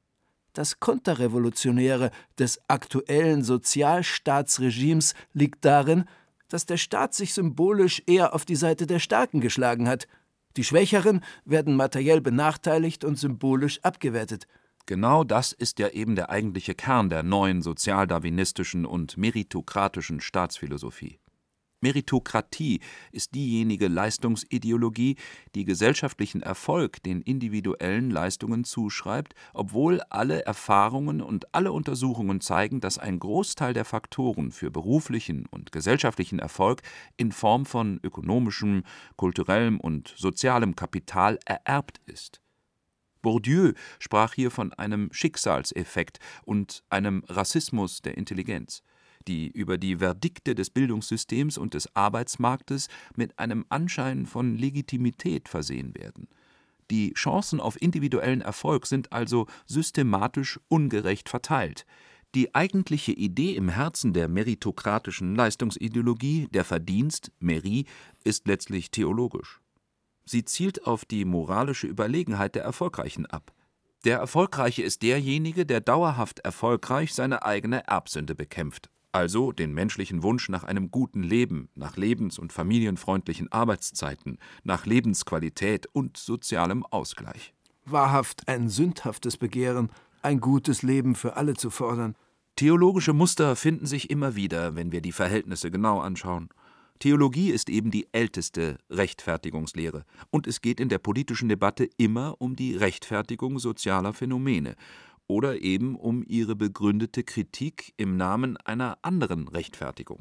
Das Konterrevolutionäre des aktuellen Sozialstaatsregimes liegt darin, dass der Staat sich symbolisch eher auf die Seite der Starken geschlagen hat. Die Schwächeren werden materiell benachteiligt und symbolisch abgewertet. Genau das ist ja eben der eigentliche Kern der neuen sozialdarwinistischen und meritokratischen Staatsphilosophie. Meritokratie ist diejenige Leistungsideologie, die gesellschaftlichen Erfolg den individuellen Leistungen zuschreibt, obwohl alle Erfahrungen und alle Untersuchungen zeigen, dass ein Großteil der Faktoren für beruflichen und gesellschaftlichen Erfolg in Form von ökonomischem, kulturellem und sozialem Kapital ererbt ist. Bourdieu sprach hier von einem Schicksalseffekt und einem Rassismus der Intelligenz, die über die Verdikte des Bildungssystems und des Arbeitsmarktes mit einem Anschein von Legitimität versehen werden. Die Chancen auf individuellen Erfolg sind also systematisch ungerecht verteilt. Die eigentliche Idee im Herzen der meritokratischen Leistungsideologie, der Verdienst, Merit, ist letztlich theologisch. Sie zielt auf die moralische Überlegenheit der Erfolgreichen ab. Der Erfolgreiche ist derjenige, der dauerhaft erfolgreich seine eigene Erbsünde bekämpft, also den menschlichen Wunsch nach einem guten Leben, nach lebens- und familienfreundlichen Arbeitszeiten, nach Lebensqualität und sozialem Ausgleich. Wahrhaft ein sündhaftes Begehren, ein gutes Leben für alle zu fordern. Theologische Muster finden sich immer wieder, wenn wir die Verhältnisse genau anschauen. Theologie ist eben die älteste Rechtfertigungslehre, und es geht in der politischen Debatte immer um die Rechtfertigung sozialer Phänomene oder eben um ihre begründete Kritik im Namen einer anderen Rechtfertigung.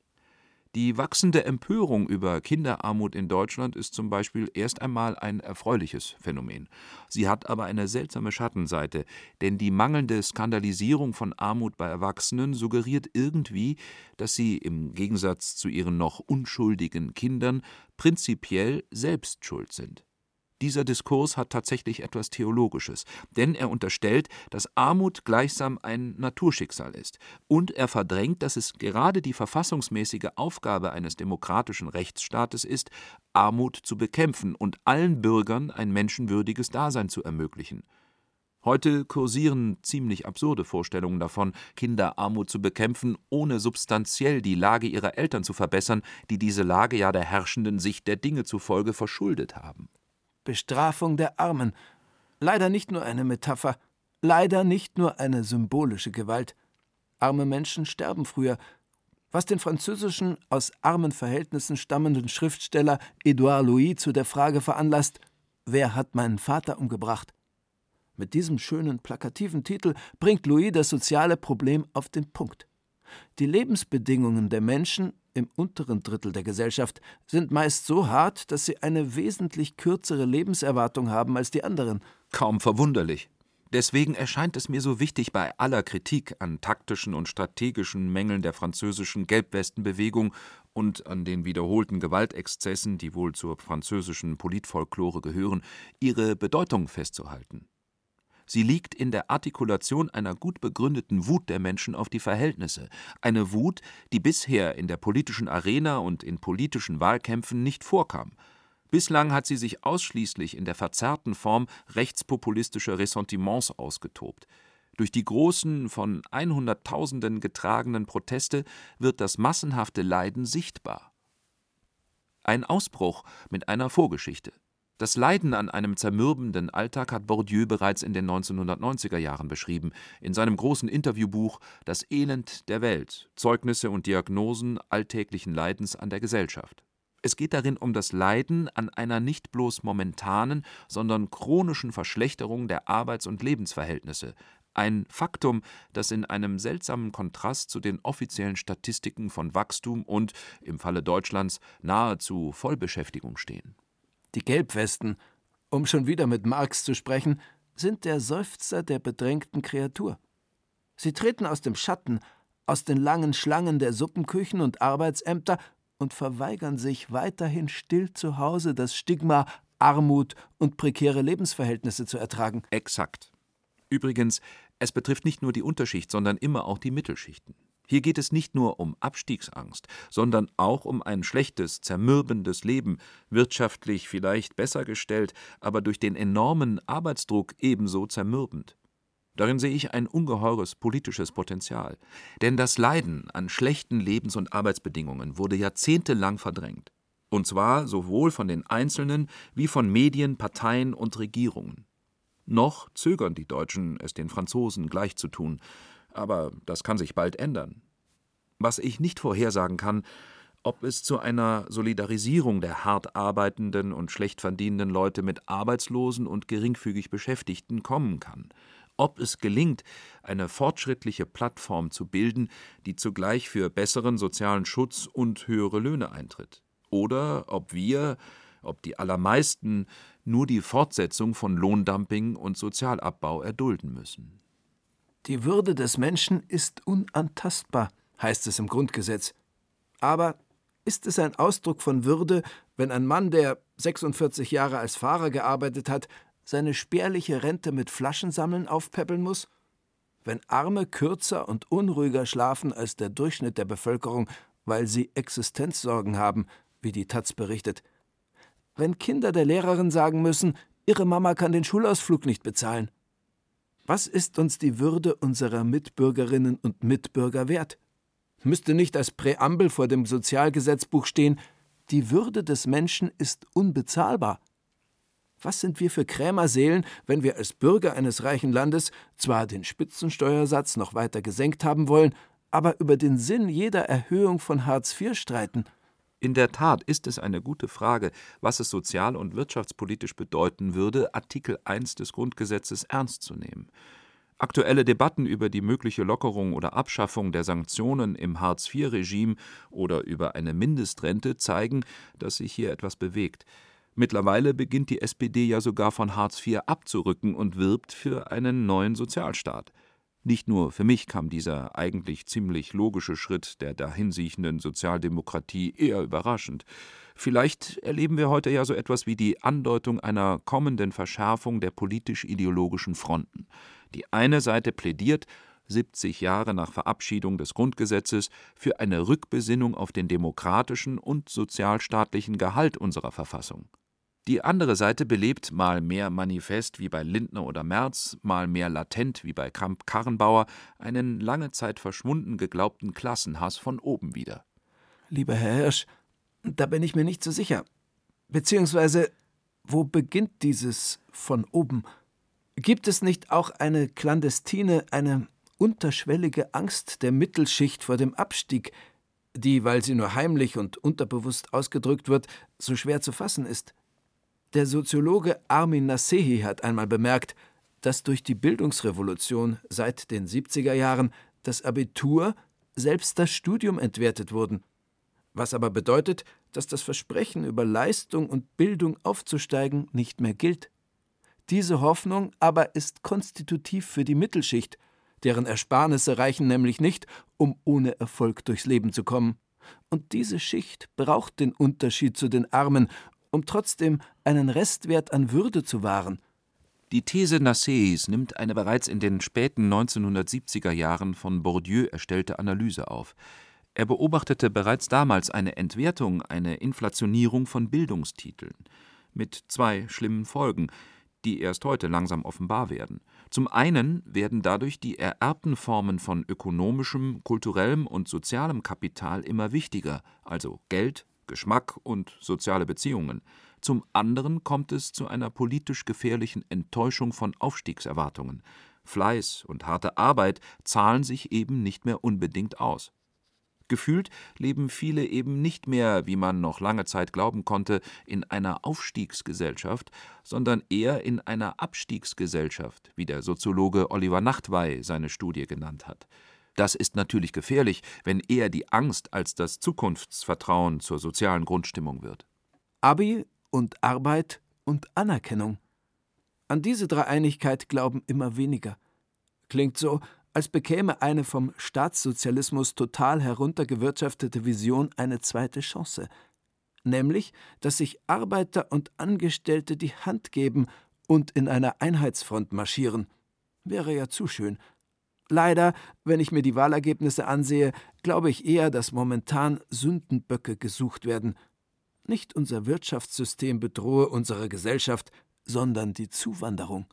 Die wachsende Empörung über Kinderarmut in Deutschland ist zum Beispiel erst einmal ein erfreuliches Phänomen. Sie hat aber eine seltsame Schattenseite, denn die mangelnde Skandalisierung von Armut bei Erwachsenen suggeriert irgendwie, dass sie im Gegensatz zu ihren noch unschuldigen Kindern prinzipiell selbst schuld sind. Dieser Diskurs hat tatsächlich etwas Theologisches, denn er unterstellt, dass Armut gleichsam ein Naturschicksal ist, und er verdrängt, dass es gerade die verfassungsmäßige Aufgabe eines demokratischen Rechtsstaates ist, Armut zu bekämpfen und allen Bürgern ein menschenwürdiges Dasein zu ermöglichen. Heute kursieren ziemlich absurde Vorstellungen davon, Kinderarmut zu bekämpfen, ohne substanziell die Lage ihrer Eltern zu verbessern, die diese Lage ja der herrschenden Sicht der Dinge zufolge verschuldet haben. Bestrafung der Armen. Leider nicht nur eine Metapher, leider nicht nur eine symbolische Gewalt. Arme Menschen sterben früher, was den französischen, aus armen Verhältnissen stammenden Schriftsteller Édouard Louis zu der Frage veranlasst: Wer hat meinen Vater umgebracht? Mit diesem schönen, plakativen Titel bringt Louis das soziale Problem auf den Punkt. Die Lebensbedingungen der Menschen im unteren Drittel der Gesellschaft sind meist so hart, dass sie eine wesentlich kürzere Lebenserwartung haben als die anderen. Kaum verwunderlich. Deswegen erscheint es mir so wichtig, bei aller Kritik an taktischen und strategischen Mängeln der französischen Gelbwestenbewegung und an den wiederholten Gewaltexzessen, die wohl zur französischen Politfolklore gehören, ihre Bedeutung festzuhalten. Sie liegt in der Artikulation einer gut begründeten Wut der Menschen auf die Verhältnisse, eine Wut, die bisher in der politischen Arena und in politischen Wahlkämpfen nicht vorkam. Bislang hat sie sich ausschließlich in der verzerrten Form rechtspopulistischer Ressentiments ausgetobt. Durch die großen, von Hunderttausenden getragenen Proteste wird das massenhafte Leiden sichtbar. Ein Ausbruch mit einer Vorgeschichte. Das Leiden an einem zermürbenden Alltag hat Bourdieu bereits in den neunzehnhundertneunziger Jahren beschrieben, in seinem großen Interviewbuch »Das Elend der Welt – Zeugnisse und Diagnosen alltäglichen Leidens an der Gesellschaft«. Es geht darin um das Leiden an einer nicht bloß momentanen, sondern chronischen Verschlechterung der Arbeits- und Lebensverhältnisse. Ein Faktum, das in einem seltsamen Kontrast zu den offiziellen Statistiken von Wachstum und, im Falle Deutschlands, nahezu Vollbeschäftigung stehen. Die Gelbwesten, um schon wieder mit Marx zu sprechen, sind der Seufzer der bedrängten Kreatur. Sie treten aus dem Schatten, aus den langen Schlangen der Suppenküchen und Arbeitsämter und verweigern sich weiterhin still zu Hause das Stigma Armut und prekäre Lebensverhältnisse zu ertragen. Exakt. Übrigens, es betrifft nicht nur die Unterschicht, sondern immer auch die Mittelschichten. Hier geht es nicht nur um Abstiegsangst, sondern auch um ein schlechtes, zermürbendes Leben, wirtschaftlich vielleicht besser gestellt, aber durch den enormen Arbeitsdruck ebenso zermürbend. Darin sehe ich ein ungeheures politisches Potenzial. Denn das Leiden an schlechten Lebens- und Arbeitsbedingungen wurde jahrzehntelang verdrängt. Und zwar sowohl von den Einzelnen wie von Medien, Parteien und Regierungen. Noch zögern die Deutschen, es den Franzosen gleichzutun. Aber das kann sich bald ändern. Was ich nicht vorhersagen kann, ob es zu einer Solidarisierung der hart arbeitenden und schlecht verdienenden Leute mit Arbeitslosen und geringfügig Beschäftigten kommen kann. Ob es gelingt, eine fortschrittliche Plattform zu bilden, die zugleich für besseren sozialen Schutz und höhere Löhne eintritt. Oder ob wir, ob die allermeisten, nur die Fortsetzung von Lohndumping und Sozialabbau erdulden müssen. Die Würde des Menschen ist unantastbar, heißt es im Grundgesetz. Aber ist es ein Ausdruck von Würde, wenn ein Mann, der sechsundvierzig Jahre als Fahrer gearbeitet hat, seine spärliche Rente mit Flaschensammeln aufpäppeln muss? Wenn Arme kürzer und unruhiger schlafen als der Durchschnitt der Bevölkerung, weil sie Existenzsorgen haben, wie die Taz berichtet? Wenn Kinder der Lehrerin sagen müssen, ihre Mama kann den Schulausflug nicht bezahlen? Was ist uns die Würde unserer Mitbürgerinnen und Mitbürger wert? Müsste nicht als Präambel vor dem Sozialgesetzbuch stehen, die Würde des Menschen ist unbezahlbar? Was sind wir für Krämerseelen, wenn wir als Bürger eines reichen Landes zwar den Spitzensteuersatz noch weiter gesenkt haben wollen, aber über den Sinn jeder Erhöhung von Hartz vier streiten? In der Tat ist es eine gute Frage, was es sozial- und wirtschaftspolitisch bedeuten würde, Artikel eins des Grundgesetzes ernst zu nehmen. Aktuelle Debatten über die mögliche Lockerung oder Abschaffung der Sanktionen im Hartz vier Regime oder über eine Mindestrente zeigen, dass sich hier etwas bewegt. Mittlerweile beginnt die S P D ja sogar von Hartz vier abzurücken und wirbt für einen neuen Sozialstaat. Nicht nur für mich kam dieser eigentlich ziemlich logische Schritt der dahinsiechenden Sozialdemokratie eher überraschend. Vielleicht erleben wir heute ja so etwas wie die Andeutung einer kommenden Verschärfung der politisch-ideologischen Fronten. Die eine Seite plädiert, siebzig Jahre nach Verabschiedung des Grundgesetzes, für eine Rückbesinnung auf den demokratischen und sozialstaatlichen Gehalt unserer Verfassung. Die andere Seite belebt mal mehr manifest wie bei Lindner oder Merz, mal mehr latent wie bei Kramp-Karrenbauer einen lange Zeit verschwunden geglaubten Klassenhass von oben wieder. Lieber Herr Hirsch, da bin ich mir nicht so sicher. Beziehungsweise, wo beginnt dieses von oben? Gibt es nicht auch eine clandestine, eine unterschwellige Angst der Mittelschicht vor dem Abstieg, die, weil sie nur heimlich und unterbewusst ausgedrückt wird, so schwer zu fassen ist? Der Soziologe Armin Nasehi hat einmal bemerkt, dass durch die Bildungsrevolution seit den siebziger Jahren das Abitur, selbst das Studium entwertet wurden. Was aber bedeutet, dass das Versprechen, über Leistung und Bildung aufzusteigen, nicht mehr gilt. Diese Hoffnung aber ist konstitutiv für die Mittelschicht, deren Ersparnisse reichen nämlich nicht, um ohne Erfolg durchs Leben zu kommen. Und diese Schicht braucht den Unterschied zu den Armen, um trotzdem einen Restwert an Würde zu wahren. Die These Nasseis nimmt eine bereits in den späten neunzehnhundertsiebziger Jahren von Bourdieu erstellte Analyse auf. Er beobachtete bereits damals eine Entwertung, eine Inflationierung von Bildungstiteln, mit zwei schlimmen Folgen, die erst heute langsam offenbar werden. Zum einen werden dadurch die ererbten Formen von ökonomischem, kulturellem und sozialem Kapital immer wichtiger, also Geld, Geschmack und soziale Beziehungen. Zum anderen kommt es zu einer politisch gefährlichen Enttäuschung von Aufstiegserwartungen. Fleiß und harte Arbeit zahlen sich eben nicht mehr unbedingt aus. Gefühlt leben viele eben nicht mehr, wie man noch lange Zeit glauben konnte, in einer Aufstiegsgesellschaft, sondern eher in einer Abstiegsgesellschaft, wie der Soziologe Oliver Nachtwey seine Studie genannt hat. Das ist natürlich gefährlich, wenn eher die Angst als das Zukunftsvertrauen zur sozialen Grundstimmung wird. Abi und Arbeit und Anerkennung. An diese Dreieinigkeit glauben immer weniger. Klingt so, als bekäme eine vom Staatssozialismus total heruntergewirtschaftete Vision eine zweite Chance. Nämlich, dass sich Arbeiter und Angestellte die Hand geben und in einer Einheitsfront marschieren. Wäre ja zu schön. Leider, wenn ich mir die Wahlergebnisse ansehe, glaube ich eher, dass momentan Sündenböcke gesucht werden. Nicht unser Wirtschaftssystem bedrohe unsere Gesellschaft, sondern die Zuwanderung.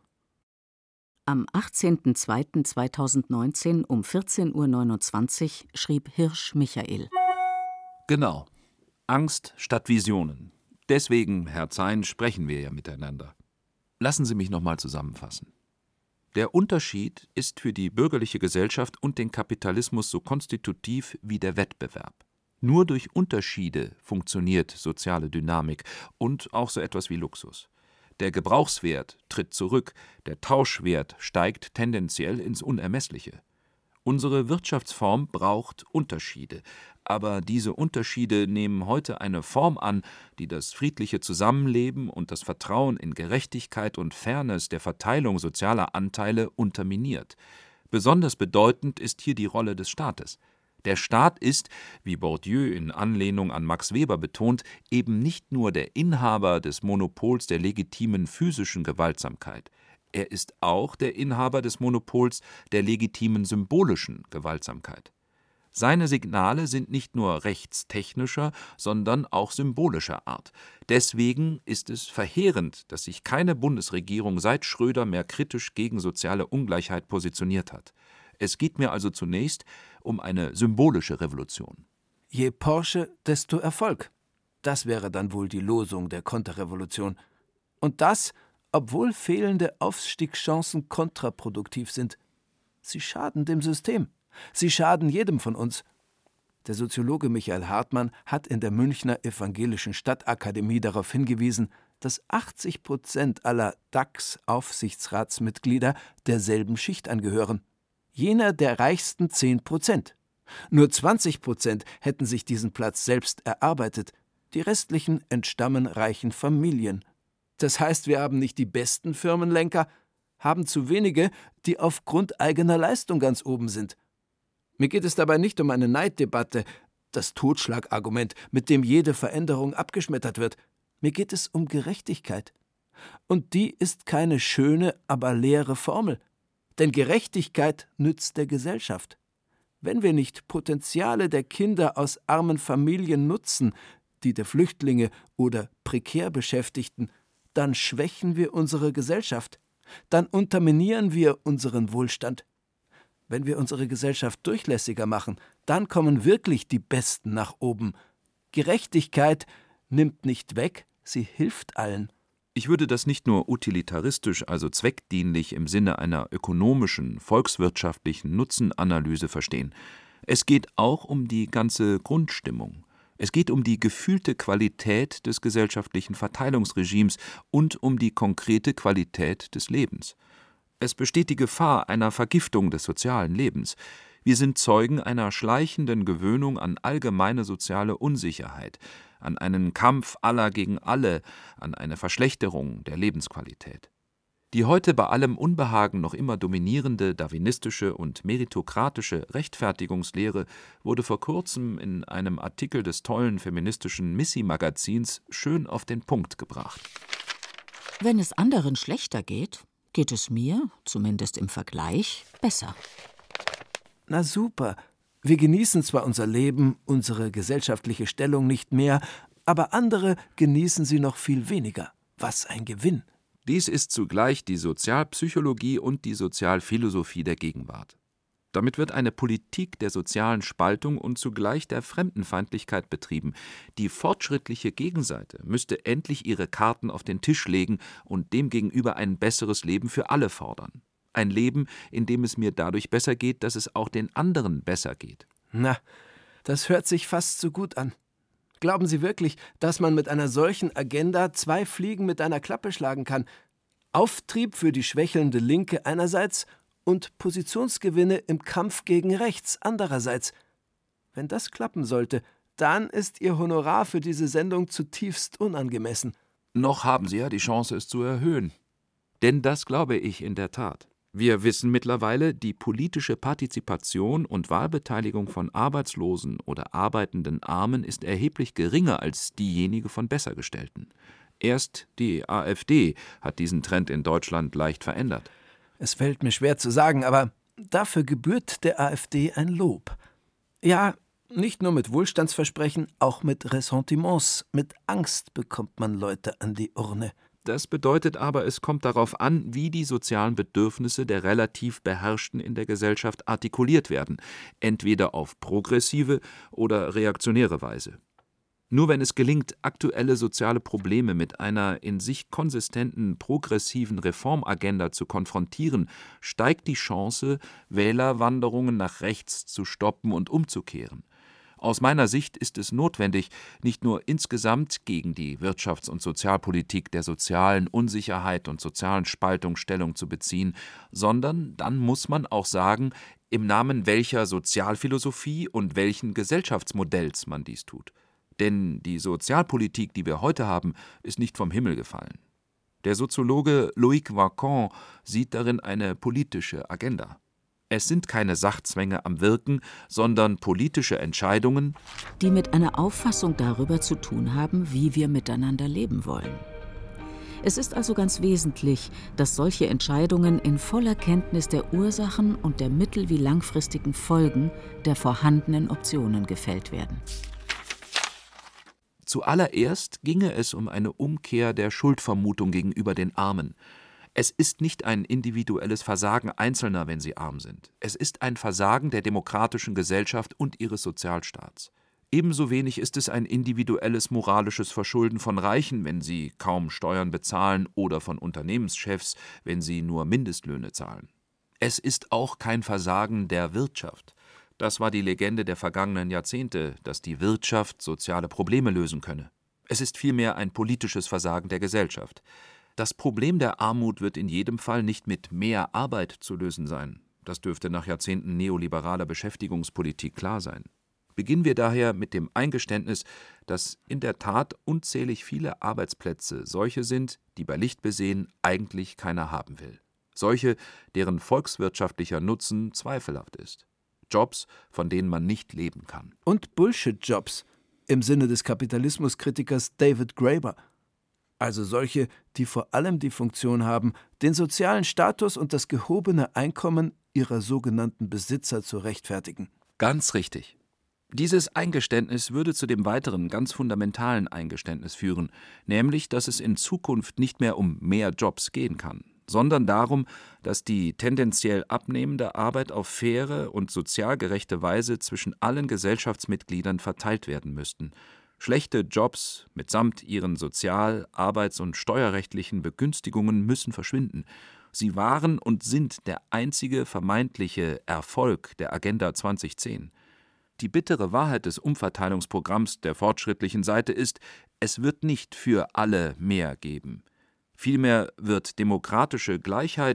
Am achtzehnten zweiten zweitausendneunzehn um vierzehn Uhr neunundzwanzig schrieb Hirsch Michael. Genau. Angst statt Visionen. Deswegen, Herr Zein, sprechen wir ja miteinander. Lassen Sie mich nochmal zusammenfassen. Der Unterschied ist für die bürgerliche Gesellschaft und den Kapitalismus so konstitutiv wie der Wettbewerb. Nur durch Unterschiede funktioniert soziale Dynamik und auch so etwas wie Luxus. Der Gebrauchswert tritt zurück, der Tauschwert steigt tendenziell ins Unermessliche. Unsere Wirtschaftsform braucht Unterschiede, aber diese Unterschiede nehmen heute eine Form an, die das friedliche Zusammenleben und das Vertrauen in Gerechtigkeit und Fairness der Verteilung sozialer Anteile unterminiert. Besonders bedeutend ist hier die Rolle des Staates. Der Staat ist, wie Bourdieu in Anlehnung an Max Weber betont, eben nicht nur der Inhaber des Monopols der legitimen physischen Gewaltsamkeit. Er ist auch der Inhaber des Monopols der legitimen symbolischen Gewaltsamkeit. Seine Signale sind nicht nur rechtstechnischer, sondern auch symbolischer Art. Deswegen ist es verheerend, dass sich keine Bundesregierung seit Schröder mehr kritisch gegen soziale Ungleichheit positioniert hat. Es geht mir also zunächst um eine symbolische Revolution. Je Porsche, desto Erfolg. Das wäre dann wohl die Losung der Konterrevolution. Und das, obwohl fehlende Aufstiegschancen kontraproduktiv sind. Sie schaden dem System. Sie schaden jedem von uns. Der Soziologe Michael Hartmann hat in der Münchner Evangelischen Stadtakademie darauf hingewiesen, dass achtzig Prozent aller DAX-Aufsichtsratsmitglieder derselben Schicht angehören. Jener der reichsten zehn Prozent. Nur zwanzig Prozent hätten sich diesen Platz selbst erarbeitet. Die restlichen entstammen reichen Familien. Das heißt, wir haben nicht die besten Firmenlenker, haben zu wenige, die aufgrund eigener Leistung ganz oben sind. Mir geht es dabei nicht um eine Neiddebatte, das Totschlagargument, mit dem jede Veränderung abgeschmettert wird. Mir geht es um Gerechtigkeit. Und die ist keine schöne, aber leere Formel. Denn Gerechtigkeit nützt der Gesellschaft. Wenn wir nicht Potenziale der Kinder aus armen Familien nutzen, die der Flüchtlinge oder prekär Beschäftigten, dann schwächen wir unsere Gesellschaft. Dann unterminieren wir unseren Wohlstand. Wenn wir unsere Gesellschaft durchlässiger machen, dann kommen wirklich die Besten nach oben. Gerechtigkeit nimmt nicht weg, sie hilft allen. Ich würde das nicht nur utilitaristisch, also zweckdienlich im Sinne einer ökonomischen, volkswirtschaftlichen Nutzenanalyse verstehen. Es geht auch um die ganze Grundstimmung. Es geht um die gefühlte Qualität des gesellschaftlichen Verteilungsregimes und um die konkrete Qualität des Lebens. Es besteht die Gefahr einer Vergiftung des sozialen Lebens. Wir sind Zeugen einer schleichenden Gewöhnung an allgemeine soziale Unsicherheit, an einen Kampf aller gegen alle, an eine Verschlechterung der Lebensqualität. Die heute bei allem Unbehagen noch immer dominierende darwinistische und meritokratische Rechtfertigungslehre wurde vor kurzem in einem Artikel des tollen feministischen Missy-Magazins schön auf den Punkt gebracht. Wenn es anderen schlechter geht, geht es mir, zumindest im Vergleich, besser. Na super. Wir genießen zwar unser Leben, unsere gesellschaftliche Stellung nicht mehr, aber andere genießen sie noch viel weniger. Was ein Gewinn. Dies ist zugleich die Sozialpsychologie und die Sozialphilosophie der Gegenwart. Damit wird eine Politik der sozialen Spaltung und zugleich der Fremdenfeindlichkeit betrieben. Die fortschrittliche Gegenseite müsste endlich ihre Karten auf den Tisch legen und demgegenüber ein besseres Leben für alle fordern. Ein Leben, in dem es mir dadurch besser geht, dass es auch den anderen besser geht. Na, das hört sich fast so gut an. Glauben Sie wirklich, dass man mit einer solchen Agenda zwei Fliegen mit einer Klappe schlagen kann? Auftrieb für die schwächelnde Linke einerseits und Positionsgewinne im Kampf gegen rechts andererseits. Wenn das klappen sollte, dann ist Ihr Honorar für diese Sendung zutiefst unangemessen. Noch haben Sie ja die Chance, es zu erhöhen. Denn das glaube ich in der Tat. Wir wissen mittlerweile, die politische Partizipation und Wahlbeteiligung von Arbeitslosen oder arbeitenden Armen ist erheblich geringer als diejenige von Bessergestellten. Erst die AfD hat diesen Trend in Deutschland leicht verändert. Es fällt mir schwer zu sagen, aber dafür gebührt der AfD ein Lob. Ja, nicht nur mit Wohlstandsversprechen, auch mit Ressentiments, mit Angst bekommt man Leute an die Urne. Das bedeutet aber, es kommt darauf an, wie die sozialen Bedürfnisse der relativ Beherrschten in der Gesellschaft artikuliert werden, entweder auf progressive oder reaktionäre Weise. Nur wenn es gelingt, aktuelle soziale Probleme mit einer in sich konsistenten, progressiven Reformagenda zu konfrontieren, steigt die Chance, Wählerwanderungen nach rechts zu stoppen und umzukehren. Aus meiner Sicht ist es notwendig, nicht nur insgesamt gegen die Wirtschafts- und Sozialpolitik der sozialen Unsicherheit und sozialen Spaltung Stellung zu beziehen, sondern dann muss man auch sagen, im Namen welcher Sozialphilosophie und welchen Gesellschaftsmodells man dies tut. Denn die Sozialpolitik, die wir heute haben, ist nicht vom Himmel gefallen. Der Soziologe Loïc Wacon sieht darin eine politische Agenda. Es sind keine Sachzwänge am Wirken, sondern politische Entscheidungen, die mit einer Auffassung darüber zu tun haben, wie wir miteinander leben wollen. Es ist also ganz wesentlich, dass solche Entscheidungen in voller Kenntnis der Ursachen und der mittel- wie langfristigen Folgen der vorhandenen Optionen gefällt werden. Zuallererst ginge es um eine Umkehr der Schuldvermutung gegenüber den Armen. Es ist nicht ein individuelles Versagen Einzelner, wenn sie arm sind. Es ist ein Versagen der demokratischen Gesellschaft und ihres Sozialstaats. Ebenso wenig ist es ein individuelles moralisches Verschulden von Reichen, wenn sie kaum Steuern bezahlen, oder von Unternehmenschefs, wenn sie nur Mindestlöhne zahlen. Es ist auch kein Versagen der Wirtschaft. Das war die Legende der vergangenen Jahrzehnte, dass die Wirtschaft soziale Probleme lösen könne. Es ist vielmehr ein politisches Versagen der Gesellschaft. Das Problem der Armut wird in jedem Fall nicht mit mehr Arbeit zu lösen sein. Das dürfte nach Jahrzehnten neoliberaler Beschäftigungspolitik klar sein. Beginnen wir daher mit dem Eingeständnis, dass in der Tat unzählig viele Arbeitsplätze solche sind, die bei Licht besehen eigentlich keiner haben will. Solche, deren volkswirtschaftlicher Nutzen zweifelhaft ist. Jobs, von denen man nicht leben kann. Und Bullshit-Jobs, im Sinne des Kapitalismuskritikers David Graeber. Also solche, die vor allem die Funktion haben, den sozialen Status und das gehobene Einkommen ihrer sogenannten Besitzer zu rechtfertigen. Ganz richtig. Dieses Eingeständnis würde zu dem weiteren, ganz fundamentalen Eingeständnis führen, nämlich, dass es in Zukunft nicht mehr um mehr Jobs gehen kann, sondern darum, dass die tendenziell abnehmende Arbeit auf faire und sozial gerechte Weise zwischen allen Gesellschaftsmitgliedern verteilt werden müssten. Schlechte Jobs mitsamt ihren sozial-, arbeits- und steuerrechtlichen Begünstigungen müssen verschwinden. Sie waren und sind der einzige vermeintliche Erfolg der Agenda zwanzig zehn. Die bittere Wahrheit des Umverteilungsprogramms der fortschrittlichen Seite ist, es wird nicht für alle mehr geben. Vielmehr wird demokratische Gleichheit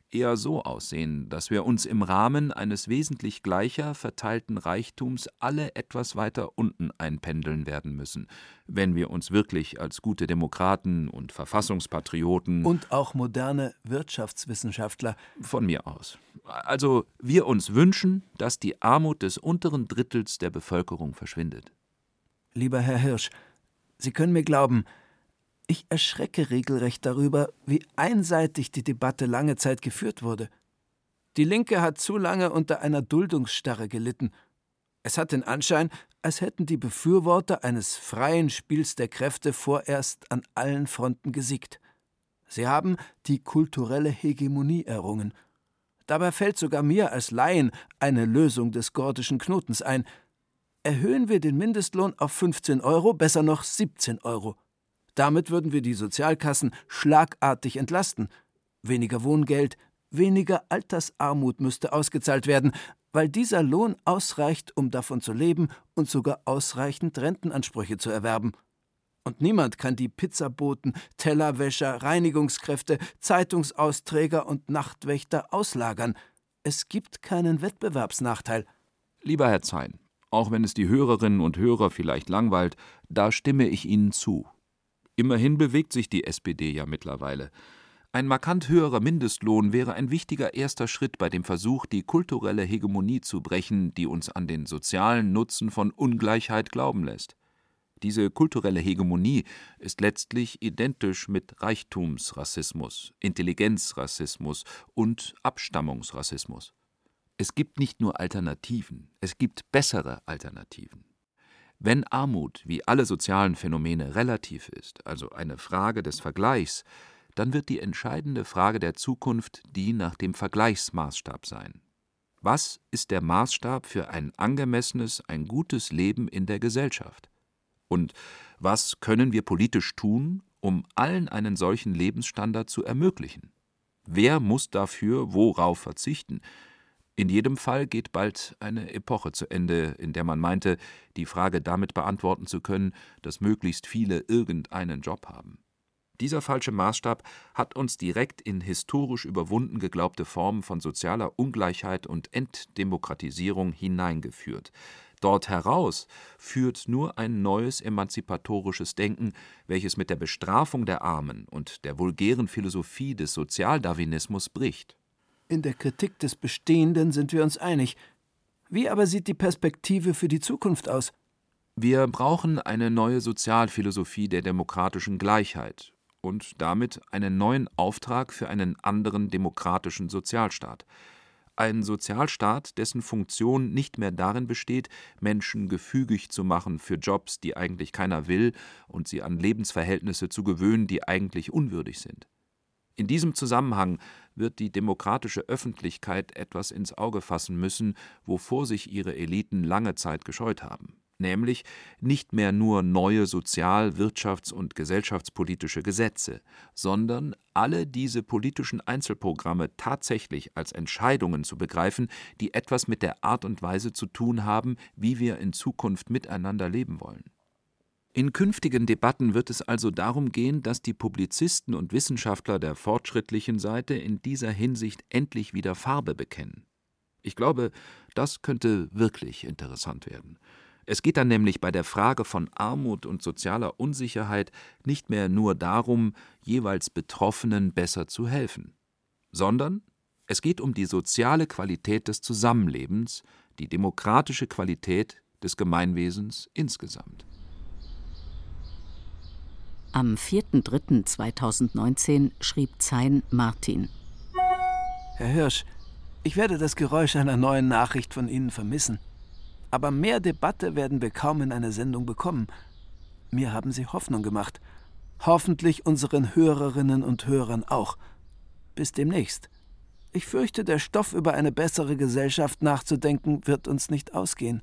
eher so aussehen, dass wir uns im Rahmen eines wesentlich gleicher verteilten Reichtums alle etwas weiter unten einpendeln werden müssen, wenn wir uns wirklich als gute Demokraten und Verfassungspatrioten und auch moderne Wirtschaftswissenschaftler von mir aus. Also wir uns wünschen, dass die Armut des unteren Drittels der Bevölkerung verschwindet. Lieber Herr Hirsch, Sie können mir glauben, ich erschrecke regelrecht darüber, wie einseitig die Debatte lange Zeit geführt wurde. Die Linke hat zu lange unter einer Duldungsstarre gelitten. Es hat den Anschein, als hätten die Befürworter eines freien Spiels der Kräfte vorerst an allen Fronten gesiegt. Sie haben die kulturelle Hegemonie errungen. Dabei fällt sogar mir als Laien eine Lösung des gordischen Knotens ein. Erhöhen wir den Mindestlohn auf fünfzehn Euro, besser noch siebzehn Euro. Damit würden wir die Sozialkassen schlagartig entlasten. Weniger Wohngeld, weniger Altersarmut müsste ausgezahlt werden, weil dieser Lohn ausreicht, um davon zu leben und sogar ausreichend Rentenansprüche zu erwerben. Und niemand kann die Pizzaboten, Tellerwäscher, Reinigungskräfte, Zeitungsausträger und Nachtwächter auslagern. Es gibt keinen Wettbewerbsnachteil. Lieber Herr Zein, auch wenn es die Hörerinnen und Hörer vielleicht langweilt, da stimme ich Ihnen zu. Immerhin bewegt sich die S P D ja mittlerweile. Ein markant höherer Mindestlohn wäre ein wichtiger erster Schritt bei dem Versuch, die kulturelle Hegemonie zu brechen, die uns an den sozialen Nutzen von Ungleichheit glauben lässt. Diese kulturelle Hegemonie ist letztlich identisch mit Reichtumsrassismus, Intelligenzrassismus und Abstammungsrassismus. Es gibt nicht nur Alternativen, es gibt bessere Alternativen. Wenn Armut wie alle sozialen Phänomene relativ ist, also eine Frage des Vergleichs, dann wird die entscheidende Frage der Zukunft die nach dem Vergleichsmaßstab sein. Was ist der Maßstab für ein angemessenes, ein gutes Leben in der Gesellschaft? Und was können wir politisch tun, um allen einen solchen Lebensstandard zu ermöglichen? Wer muss dafür worauf verzichten? In jedem Fall geht bald eine Epoche zu Ende, in der man meinte, die Frage damit beantworten zu können, dass möglichst viele irgendeinen Job haben. Dieser falsche Maßstab hat uns direkt in historisch überwunden geglaubte Formen von sozialer Ungleichheit und Entdemokratisierung hineingeführt. Dort heraus führt nur ein neues emanzipatorisches Denken, welches mit der Bestrafung der Armen und der vulgären Philosophie des Sozialdarwinismus bricht. In der Kritik des Bestehenden sind wir uns einig. Wie aber sieht die Perspektive für die Zukunft aus? Wir brauchen eine neue Sozialphilosophie der demokratischen Gleichheit und damit einen neuen Auftrag für einen anderen demokratischen Sozialstaat. Ein Sozialstaat, dessen Funktion nicht mehr darin besteht, Menschen gefügig zu machen für Jobs, die eigentlich keiner will, und sie an Lebensverhältnisse zu gewöhnen, die eigentlich unwürdig sind. In diesem Zusammenhang wird die demokratische Öffentlichkeit etwas ins Auge fassen müssen, wovor sich ihre Eliten lange Zeit gescheut haben, nämlich nicht mehr nur neue sozial-, wirtschafts- und gesellschaftspolitische Gesetze, sondern alle diese politischen Einzelprogramme tatsächlich als Entscheidungen zu begreifen, die etwas mit der Art und Weise zu tun haben, wie wir in Zukunft miteinander leben wollen. In künftigen Debatten wird es also darum gehen, dass die Publizisten und Wissenschaftler der fortschrittlichen Seite in dieser Hinsicht endlich wieder Farbe bekennen. Ich glaube, das könnte wirklich interessant werden. Es geht dann nämlich bei der Frage von Armut und sozialer Unsicherheit nicht mehr nur darum, jeweils Betroffenen besser zu helfen, sondern es geht um die soziale Qualität des Zusammenlebens, die demokratische Qualität des Gemeinwesens insgesamt. Am vierten dritten zweitausendneunzehn schrieb Zein Martin: Herr Hirsch, ich werde das Geräusch einer neuen Nachricht von Ihnen vermissen. Aber mehr Debatte werden wir kaum in einer Sendung bekommen. Mir haben Sie Hoffnung gemacht. Hoffentlich unseren Hörerinnen und Hörern auch. Bis demnächst. Ich fürchte, der Stoff über eine bessere Gesellschaft nachzudenken wird uns nicht ausgehen.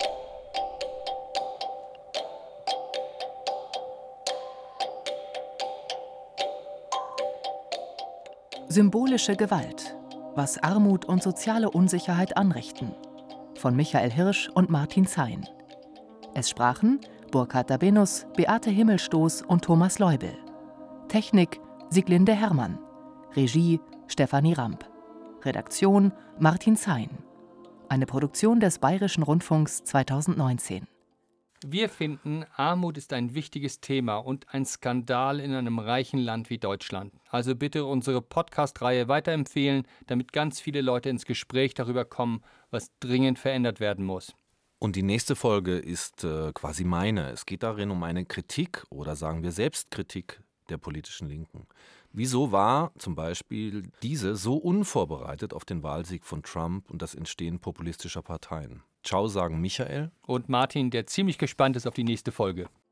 Symbolische Gewalt. Was Armut und soziale Unsicherheit anrichten. Von Michael Hirsch und Martin Zein. Es sprachen Burkhard Dabinus, Beate Himmelstoß und Thomas Leubel. Technik Sieglinde Herrmann. Regie Stefanie Ramp. Redaktion Martin Zein. Eine Produktion des Bayerischen Rundfunks zweitausendneunzehn. Wir finden, Armut ist ein wichtiges Thema und ein Skandal in einem reichen Land wie Deutschland. Also bitte unsere Podcast-Reihe weiterempfehlen, damit ganz viele Leute ins Gespräch darüber kommen, was dringend verändert werden muss. Und die nächste Folge ist äh, quasi meine. Es geht darin um eine Kritik oder sagen wir Selbstkritik der politischen Linken. Wieso war zum Beispiel diese so unvorbereitet auf den Wahlsieg von Trump und das Entstehen populistischer Parteien? Ciao sagen Michael und Martin, der ziemlich gespannt ist auf die nächste Folge.